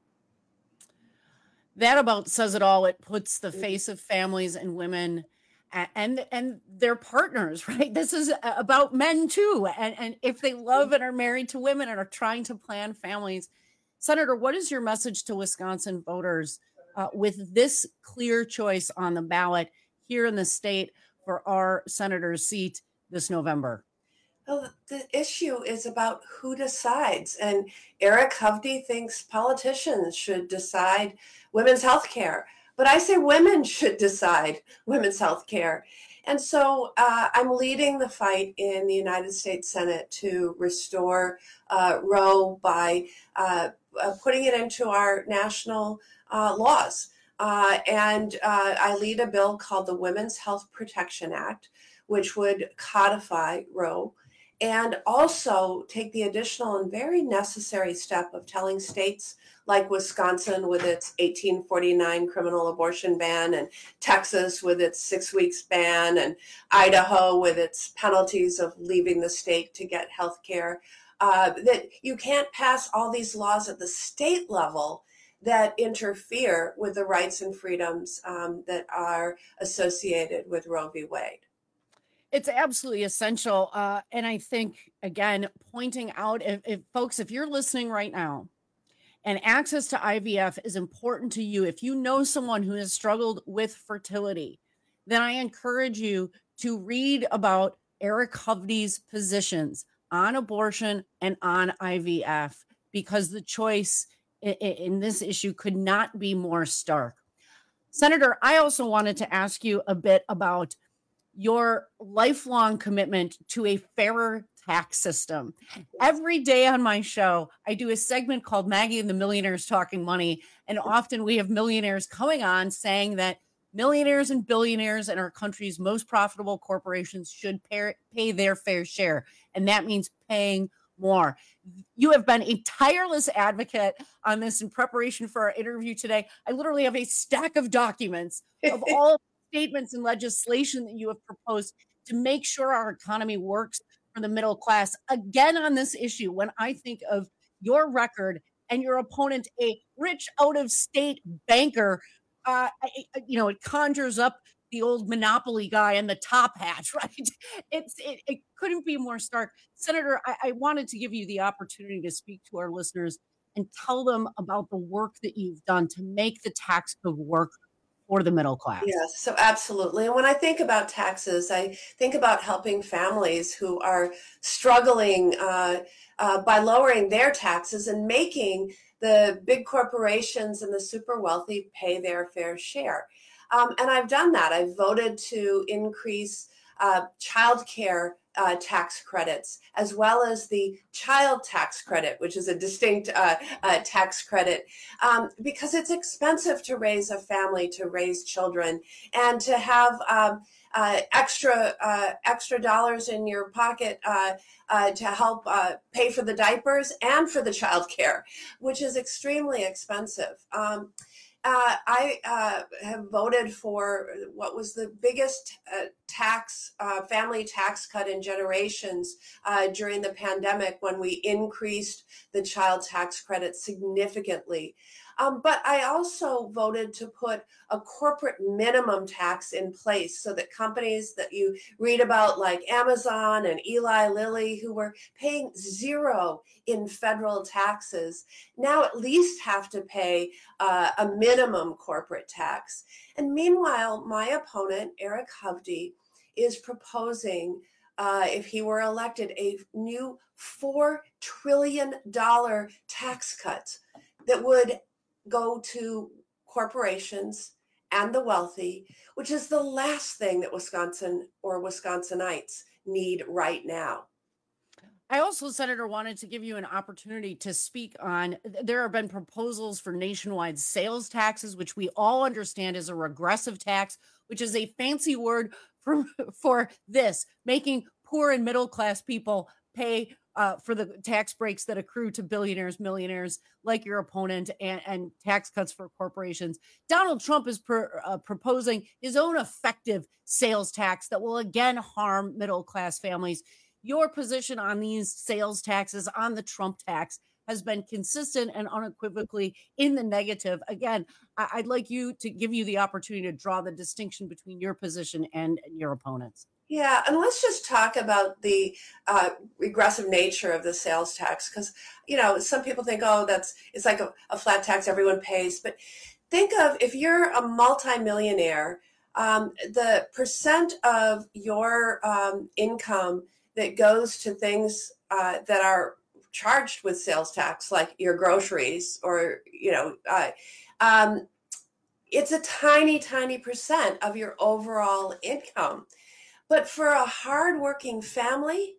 Speaker 17: That about says it all. It puts the face of families and women and and their partners, right? This is about men too. And, and if they love and are married to women and are trying to plan families. Senator, what is your message to Wisconsin voters uh, with this clear choice on the ballot here in the state for our senator's seat this November?
Speaker 5: Well, the issue is about who decides. And Eric Hovde thinks politicians should decide women's health care. But I say women should decide women's health care. And so uh, I'm leading the fight in the United States Senate to restore uh, Roe by uh, uh, putting it into our national uh, laws. Uh, and uh, I lead a bill called the Women's Health Protection Act, which would codify Roe and also take the additional and very necessary step of telling states like Wisconsin with its eighteen forty-nine criminal abortion ban, and Texas with its six weeks ban, and Idaho with its penalties of leaving the state to get health care, uh, that you can't pass all these laws at the state level that interfere with the rights and freedoms um, that are associated with Roe v. Wade.
Speaker 17: It's absolutely essential. Uh, and I think, again, pointing out, if, if folks, if you're listening right now and access to I V F is important to you, if you know someone who has struggled with fertility, then I encourage you to read about Eric Hovde's positions on abortion and on I V F, because the choice in, in this issue could not be more stark. Senator, I also wanted to ask you a bit about your lifelong commitment to a fairer tax system. Every day on my show, I do a segment called Maggie and the Millionaires Talking Money. And often we have millionaires coming on saying that millionaires and billionaires in our country's most profitable corporations should pay, pay their fair share. And that means paying more. You have been a tireless advocate on this in preparation for our interview today. I literally have a stack of documents of all statements and legislation that you have proposed to make sure our economy works for the middle class. Again, on this issue, when I think of your record and your opponent, a rich out-of-state banker, uh, you know, it conjures up the old Monopoly guy in the top hat, right? It's it, it couldn't be more stark. Senator, I, I wanted to give you the opportunity to speak to our listeners and tell them about the work that you've done to make the tax code work for the middle class.
Speaker 5: Yes, so absolutely. And when I think about taxes, I think about helping families who are struggling uh, uh, by lowering their taxes and making the big corporations and the super wealthy pay their fair share. Um, and I've done that. I've voted to increase uh, child care Uh, tax credits, as well as the child tax credit, which is a distinct uh, uh, tax credit, um, because it's expensive to raise a family, to raise children, and to have um, uh, extra uh, extra dollars in your pocket uh, uh, to help uh, pay for the diapers and for the child care, which is extremely expensive. Um, Uh, I uh, have voted for what was the biggest uh, tax, uh, family tax cut in generations uh, during the pandemic, when we increased the child tax credit significantly. Um, but I also voted to put a corporate minimum tax in place so that companies that you read about, like Amazon and Eli Lilly, who were paying zero in federal taxes, now at least have to pay uh, a minimum corporate tax. And meanwhile, my opponent, Eric Hovde, is proposing, uh, if he were elected, a new four trillion dollars tax cut that would go to corporations and the wealthy, which is the last thing that Wisconsin or Wisconsinites need right now.
Speaker 17: I also, Senator, wanted to give you an opportunity to speak on, there have been proposals for nationwide sales taxes, which we all understand is a regressive tax, which is a fancy word for, for this, making poor and middle class people pay uh, for the tax breaks that accrue to billionaires, millionaires like your opponent, and, and tax cuts for corporations. Donald Trump is per, uh, proposing his own effective sales tax that will again harm middle class families. Your position on these sales taxes, on the Trump tax, has been consistent and unequivocally in the negative. Again, I- I'd like you to give you the opportunity to draw the distinction between your position and your opponent's.
Speaker 5: Yeah, and let's just talk about the uh, regressive nature of the sales tax, because, you know, some people think, oh, that's it's like a, a flat tax everyone pays. But think of if you're a multimillionaire, um, the percent of your um, income that goes to things uh, that are charged with sales tax, like your groceries or, you know, uh, um, it's a tiny, tiny percent of your overall income. But for a hardworking family,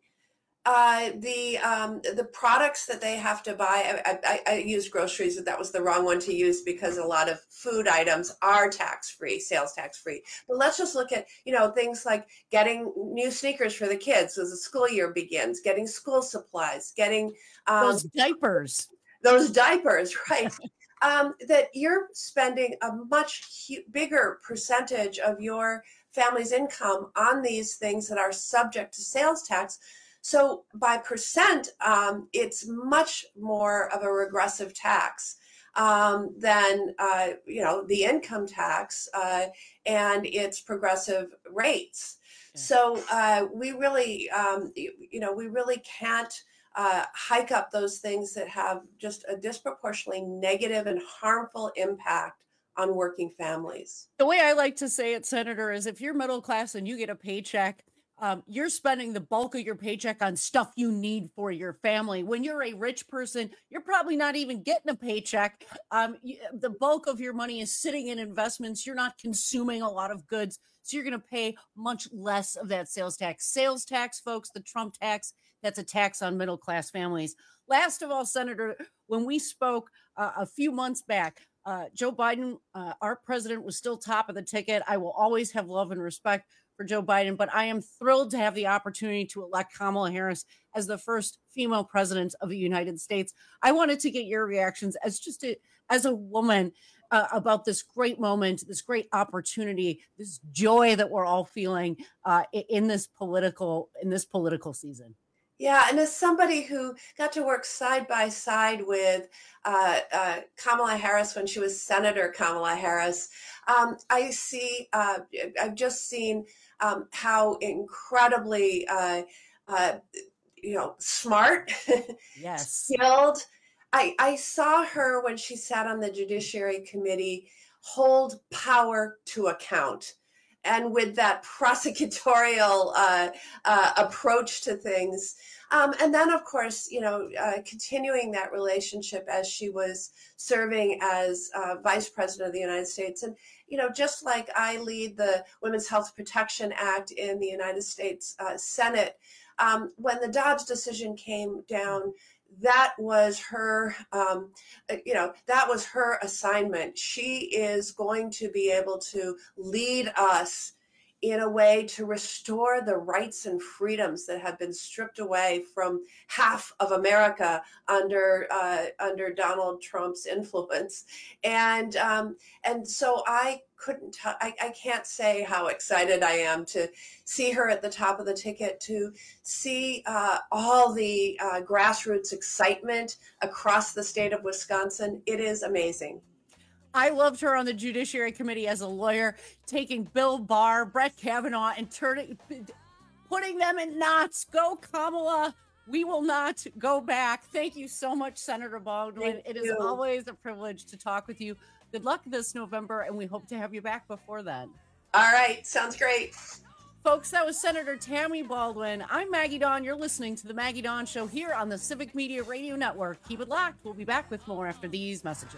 Speaker 5: uh, the um, the products that they have to buy, I, I, I used groceries, but that was the wrong one to use because a lot of food items are tax-free, sales tax-free. But let's just look at, you know, things like getting new sneakers for the kids as the school year begins, getting school supplies, getting um,
Speaker 17: those diapers.
Speaker 5: Those diapers, right. um, that you're spending a much hu- bigger percentage of your family's income on these things that are subject to sales tax. So by percent, um, it's much more of a regressive tax um, than, uh, you know, the income tax uh, and its progressive rates. Yeah. So uh, we really, um, you, you know, we really can't uh, hike up those things that have just a disproportionately negative and harmful impact on working families.
Speaker 17: The way I like to say it, Senator, is if you're middle class and you get a paycheck, um, you're spending the bulk of your paycheck on stuff you need for your family. When you're a rich person, you're probably not even getting a paycheck. Um, you, the bulk of your money is sitting in investments. You're not consuming a lot of goods, so you're going to pay much less of that sales tax. Sales tax, folks, the Trump tax, that's a tax on middle class families. Last of all, Senator, when we spoke uh, a few months back, Uh, Joe Biden, uh, our president, was still top of the ticket. I will always have love and respect for Joe Biden, but I am thrilled to have the opportunity to elect Kamala Harris as the first female president of the United States. I wanted to get your reactions as just a, as a woman uh, about this great moment, this great opportunity, this joy that we're all feeling uh, in this political in this political season.
Speaker 5: Yeah, and as somebody who got to work side by side with uh, uh, Kamala Harris when she was Senator Kamala Harris, um, I see, uh, I've just seen um, how incredibly, uh, uh, you know, smart,
Speaker 17: yes,
Speaker 5: skilled. I, I saw her when she sat on the Judiciary Committee hold power to account. And with that prosecutorial uh, uh, approach to things. Um, and then, of course, you know, uh, continuing that relationship as she was serving as uh, Vice President of the United States. And, you know, just like I lead the Women's Health Protection Act in the United States uh, Senate, um, when the Dobbs decision came down, that was her, um, you know, that was her assignment. She is going to be able to lead us in a way to restore the rights and freedoms that have been stripped away from half of America under uh, under Donald Trump's influence. And um, and so I couldn't, t- I, I can't say how excited I am to see her at the top of the ticket, to see uh, all the uh, grassroots excitement across the state of Wisconsin. It is amazing.
Speaker 17: I loved her on the Judiciary Committee as a lawyer, taking Bill Barr, Brett Kavanaugh, and turning, putting them in knots. Go, Kamala. We will not go back. Thank you so much, Senator Baldwin.
Speaker 5: Thank
Speaker 17: it
Speaker 5: you.
Speaker 17: is always a privilege to talk with you. Good luck this November, and we hope to have you back before then.
Speaker 5: All right. Sounds great.
Speaker 17: Folks, that was Senator Tammy Baldwin. I'm Maggie Dawn. You're listening to The Maggie Dawn Show here on the Civic Media Radio Network. Keep it locked. We'll be back with more after these messages.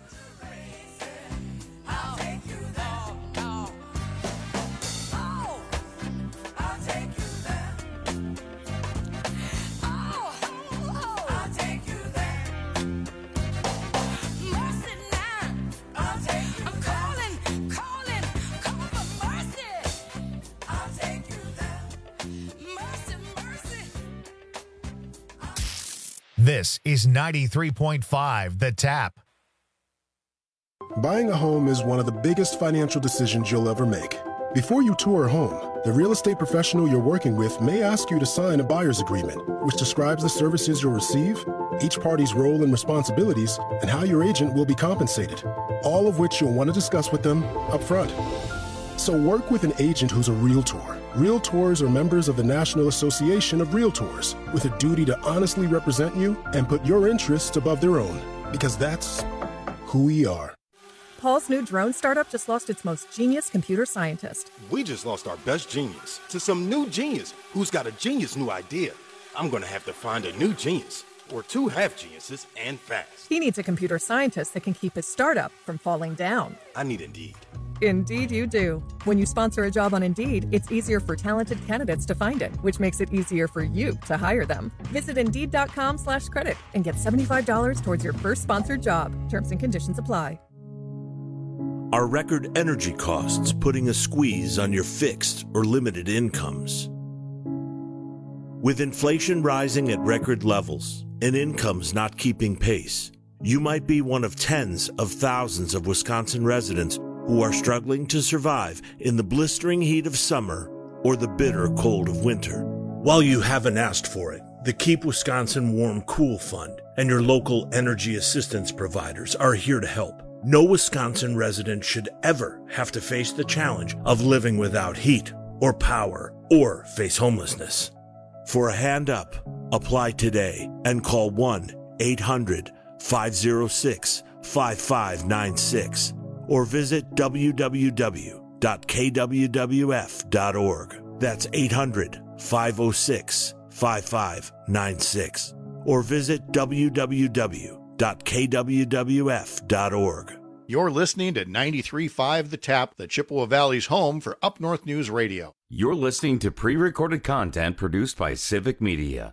Speaker 11: I'll take you there. Oh, I'll take you there. Oh, I'll take you there. Mercy now. I'll take you there. I'm calling, calling, calling for mercy. I'll take you there. Mercy,
Speaker 1: This is ninety-three point five The Tap.
Speaker 8: Buying a home is one of the biggest financial decisions you'll ever make. Before you tour a home, the real estate professional you're working with may ask you to sign a buyer's agreement, which describes the services you'll receive, each party's role and responsibilities, and how your agent will be compensated, all of which you'll want to discuss with them up front. So work with an agent who's a Realtor. Realtors are members of the National Association of Realtors with a duty to honestly represent you and put your interests above their own, because that's who we are.
Speaker 9: Paul's new drone startup just lost its most genius computer scientist.
Speaker 10: We just lost our best genius to some new genius who's got a genius new idea. I'm going to have to find a new genius, or two half geniuses, and fast.
Speaker 9: He needs a computer scientist that can keep his startup from falling down.
Speaker 10: I need Indeed.
Speaker 9: Indeed you do. When you sponsor a job on Indeed, it's easier for talented candidates to find it, which makes it easier for you to hire them. Visit Indeed.com slash credit and get seventy-five dollars towards your first sponsored job. Terms and conditions apply.
Speaker 14: Are record energy costs putting a squeeze on your fixed or limited incomes? With inflation rising at record levels and incomes not keeping pace, you might be one of tens of thousands of Wisconsin residents who are struggling to survive in the blistering heat of summer or the bitter cold of winter. While you haven't asked for it, the Keep Wisconsin Warm Cool Fund and your local energy assistance providers are here to help. No Wisconsin resident should ever have to face the challenge of living without heat or power or face homelessness. For a hand up, apply today and call one eight hundred five oh six five five nine six or visit w w w dot k w w f dot org. That's eight hundred five oh six five five nine six or visit w w w dot k w w f dot org.
Speaker 13: You're listening to ninety-three point five The Tap, the Chippewa Valley's home for Up North News Radio.
Speaker 15: You're listening to pre-recorded content produced by Civic Media.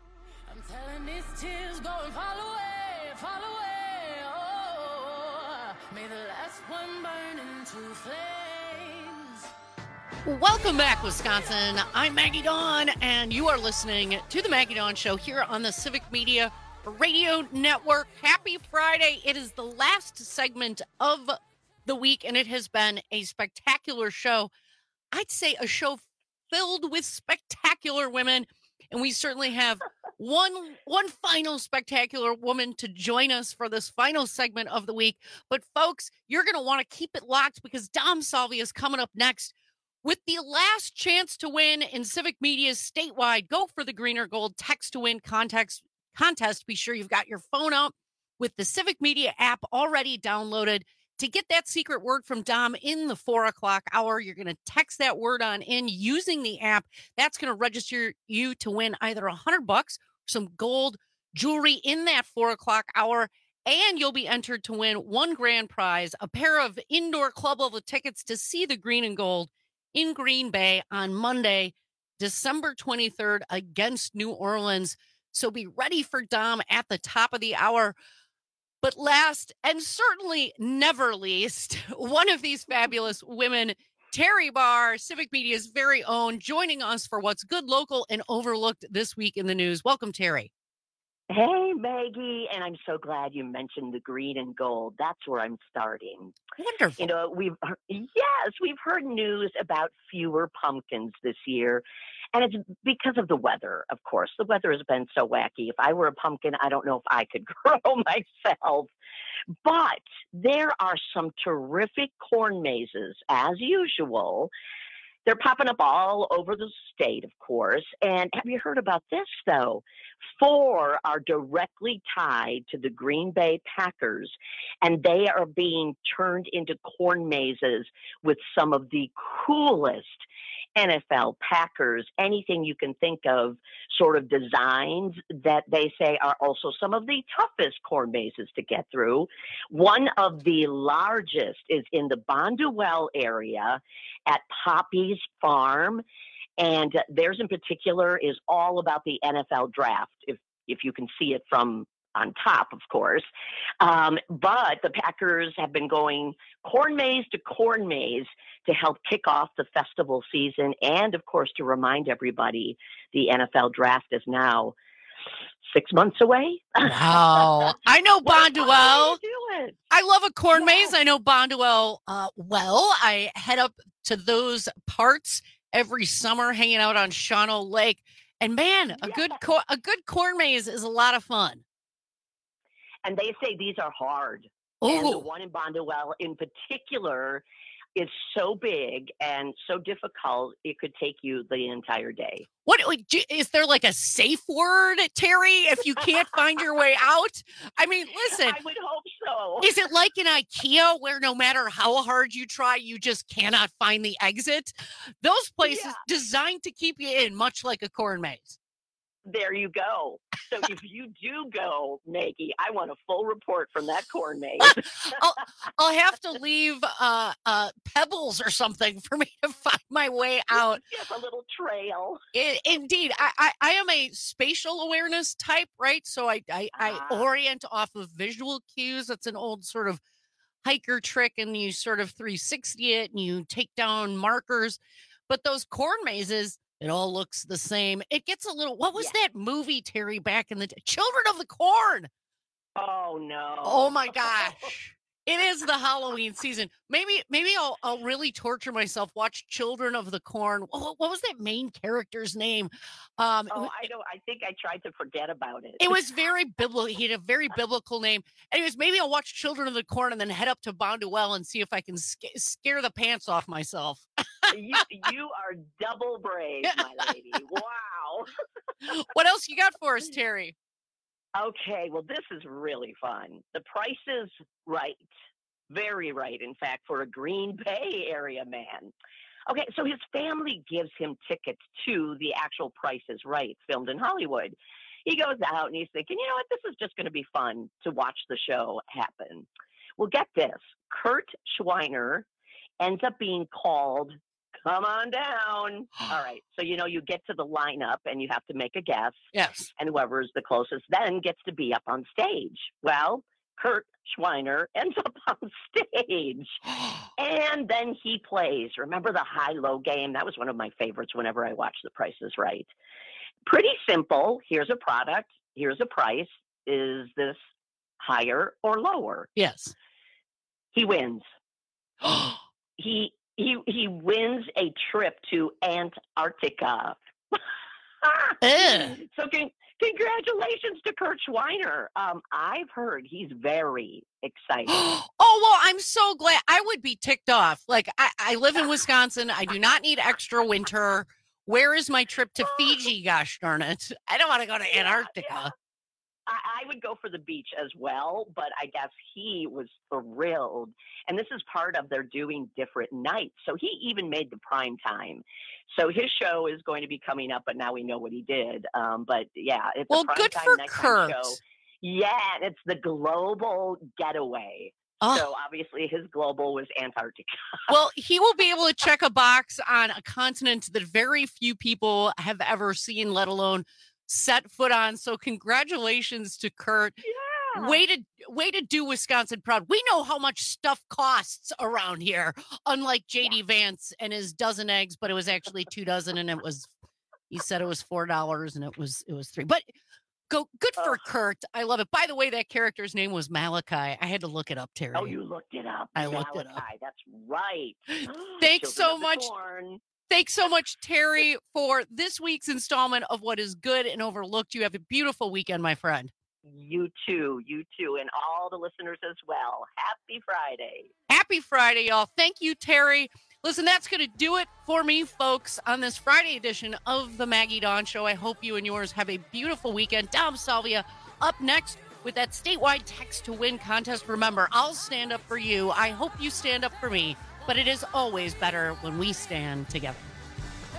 Speaker 17: Welcome back, Wisconsin. I'm Maggie Dawn, and you are listening to the Maggie Dawn Show here on the Civic Media Radio Network. Happy Friday. It is the last segment of the week, and it has been a spectacular show. I'd say a show filled with spectacular women, and we certainly have one one final spectacular woman to join us for this final segment of the week. But folks, you're going to want to keep it locked because Dom Salvi is coming up next with the last chance to win in Civic Media's statewide Go for the Green or Gold text to win contest. contest. Be sure you've got your phone out with the Civic Media app already downloaded. To get that secret word from Dom in the four o'clock hour, you're going to text that word on in using the app. That's going to register you to win either a hundred bucks, some gold jewelry in that four o'clock hour, and you'll be entered to win one grand prize, a pair of indoor club level tickets to see the Green and Gold in Green Bay on Monday, December twenty-third against New Orleans. So be ready for Dom at the top of the hour. But last and certainly never least, one of these fabulous women, Terry Barr, Civic Media's very own, joining us for what's good, local, and overlooked this week in the news. Welcome, Terry.
Speaker 16: Hey, Maggie, and I'm so glad you mentioned the green and gold. That's where I'm starting.
Speaker 17: Wonderful.
Speaker 16: You know, we've yes, we've heard news about fewer pumpkins this year, and it's because of the weather, of course. The weather has been so wacky. If I were a pumpkin, I don't know if I could grow myself. But there are some terrific corn mazes, as usual. They're popping up all over the state, of course. And have you heard about this, though? Four are directly tied to the Green Bay Packers, and they are being turned into corn mazes with some of the coolest N F L, Packers, anything you can think of, sort of designs that they say are also some of the toughest corn mazes to get through. One of the largest is in the Bonduelle area at Poppy's Farm. And theirs in particular is all about the N F L draft, if if you can see it from on top, of course. Um, but the Packers have been going corn maze to corn maze to help kick off the festival season. And, of course, to remind everybody the N F L draft is now six months away.
Speaker 17: Wow. I know Bonduelle.
Speaker 16: Do it.
Speaker 17: I love a corn maze. I know Bonduelle uh, well. I head up to those parts every summer, hanging out on Shawano Lake. And man, a
Speaker 16: Yes.
Speaker 17: good cor- a good corn maze is a lot of fun.
Speaker 16: And they say these are hard. And the
Speaker 17: Ooh.
Speaker 16: one in Bonduelle in particular is so big and so difficult, it could take you the entire day.
Speaker 17: What wait, do- is there like a safe word, Terry, if you can't find your way out? I mean, listen.
Speaker 16: I would hope so.
Speaker 17: Is it like in IKEA where no matter how hard you try, you just cannot find the exit? Those places
Speaker 16: Yeah.
Speaker 17: designed to keep you in, much like a corn maze.
Speaker 16: There you go. So if you do go, Maggie, I want a full report from that corn maze.
Speaker 17: I'll, I'll have to leave uh, uh, pebbles or something for me to find my way out.
Speaker 16: Just a little trail.
Speaker 17: I, indeed, I, I, I am a spatial awareness type, right? So I, I, I orient off of visual cues. That's an old sort of hiker trick, and you sort of three sixty it and you take down markers. But those corn mazes, it all looks the same. It gets a little, what was that movie, Terry, back in the day? Children of the Corn.
Speaker 16: Oh, no.
Speaker 17: Oh, my gosh. It is the Halloween season. Maybe maybe I'll I'll really torture myself, watch Children of the Corn. What, what was that main character's name? Um,
Speaker 16: Oh, I know. I think I tried to forget about it.
Speaker 17: It was very biblical. He had a very biblical name. Anyways, maybe I'll watch Children of the Corn and then head up to Bonduelle and see if I can sca- scare the pants off myself.
Speaker 16: you, you are double brave, my lady. Wow.
Speaker 17: What else you got for us, Terry?
Speaker 16: Okay, well, this is really fun. The price is right. Very right, in fact, for a Green Bay area man. Okay, so his family gives him tickets to the actual Price is Right, filmed in Hollywood. He goes out and he's thinking, you know what, this is just going to be fun to watch the show happen. Well, get this. Kurt Schweiner ends up being called, come on down. All right, so, you know, you get to the lineup and you have to make a guess.
Speaker 17: Yes.
Speaker 16: And whoever's the closest then gets to be up on stage. Well, Kurt Schweiner ends up on stage. And then he plays. Remember the high-low game? That was one of my favorites whenever I watched The Price is Right. Pretty simple. Here's a product. Here's a price. Is this higher or lower?
Speaker 17: Yes.
Speaker 16: He wins. he he he wins a trip to Antarctica. So can, congratulations to Kurt Schweiner. Um, I've heard he's very excited.
Speaker 17: Oh, well, I'm so glad. I would be ticked off. Like, I, I live in Wisconsin. I do not need extra winter. Where is my trip to Fiji? Gosh darn it. I don't want to go to Antarctica.
Speaker 16: Yeah, yeah. I, I would go for the beach as well, but I guess he was thrilled. And this is part of their doing different nights. So he even made the prime time. So his show is going to be coming up, but now we know what he did. Um, but yeah, it's
Speaker 17: well,
Speaker 16: a prime
Speaker 17: good
Speaker 16: time
Speaker 17: for
Speaker 16: nighttime
Speaker 17: Kurt.
Speaker 16: show. Yeah, and it's the Global Getaway.
Speaker 17: Oh.
Speaker 16: So obviously his global was Antarctica.
Speaker 17: Well, he will be able to check a box on a continent that very few people have ever seen, let alone set foot on. So congratulations to Kurt.
Speaker 16: Yeah.
Speaker 17: Way to way to do Wisconsin proud. We know how much stuff costs around here, unlike J D yeah. Vance and his dozen eggs, but it was actually two dozen and it was he said it was four dollars and it was it was three. But go good for oh. Kurt. I love it. By the way, that character's name was Malachi. I had to look it up, Terry.
Speaker 16: Oh, you looked it up.
Speaker 17: I
Speaker 16: Malachi.
Speaker 17: looked it up.
Speaker 16: That's right.
Speaker 17: Thanks
Speaker 16: Children
Speaker 17: so much.
Speaker 16: Corn.
Speaker 17: Thanks so much, Terry, for this week's installment of What is Good and Overlooked. You have a beautiful weekend, my friend.
Speaker 16: You too. You too. And all the listeners as well. Happy Friday.
Speaker 17: Happy Friday, y'all. Thank you, Terry. Listen, that's going to do it for me, folks, on this Friday edition of the Maggie Dawn Show. I hope you and yours have a beautiful weekend. Dom Salvia up next with that statewide text to win contest. Remember, I'll stand up for you. I hope you stand up for me. But it is always better when we stand together.
Speaker 11: Hey,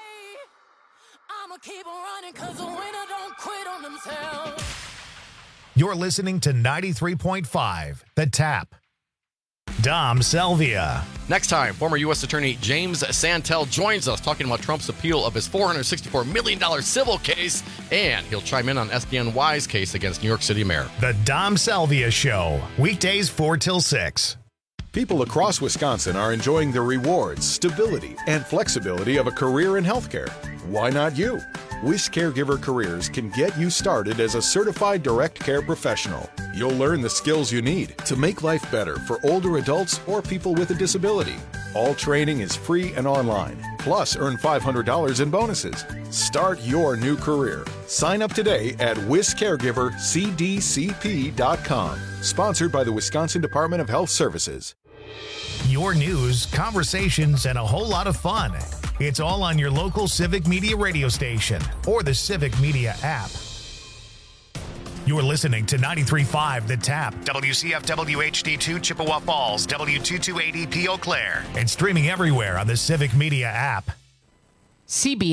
Speaker 11: I'ma keep running 'cause the winner don't quit on themselves.
Speaker 1: You're listening to ninety-three point five, The Tap. Dom Salvia.
Speaker 3: Next time, former U S Attorney James Santel joins us talking about Trump's appeal of his four hundred sixty-four million dollars civil case, and he'll chime in on S D N Y's case against New York City Mayor.
Speaker 1: The Dom Salvia Show, weekdays four till six.
Speaker 12: People across Wisconsin are enjoying the rewards, stability, and flexibility of a career in healthcare. Why not you? Wish Caregiver Careers can get you started as a certified direct care professional. You'll learn the skills you need to make life better for older adults or people with a disability. All training is free and online. Plus, earn five hundred dollars in bonuses. Start your new career. Sign up today at wish caregiver c d c p dot com. Sponsored by the Wisconsin Department of Health Services.
Speaker 1: Your news, conversations, and a whole lot of fun. It's all on your local Civic Media radio station or the Civic Media app. You're listening to ninety-three point five The Tap, W C F W H D two Chippewa Falls, W two two eight E P Eau Claire, and streaming everywhere on the Civic Media app.
Speaker 4: C B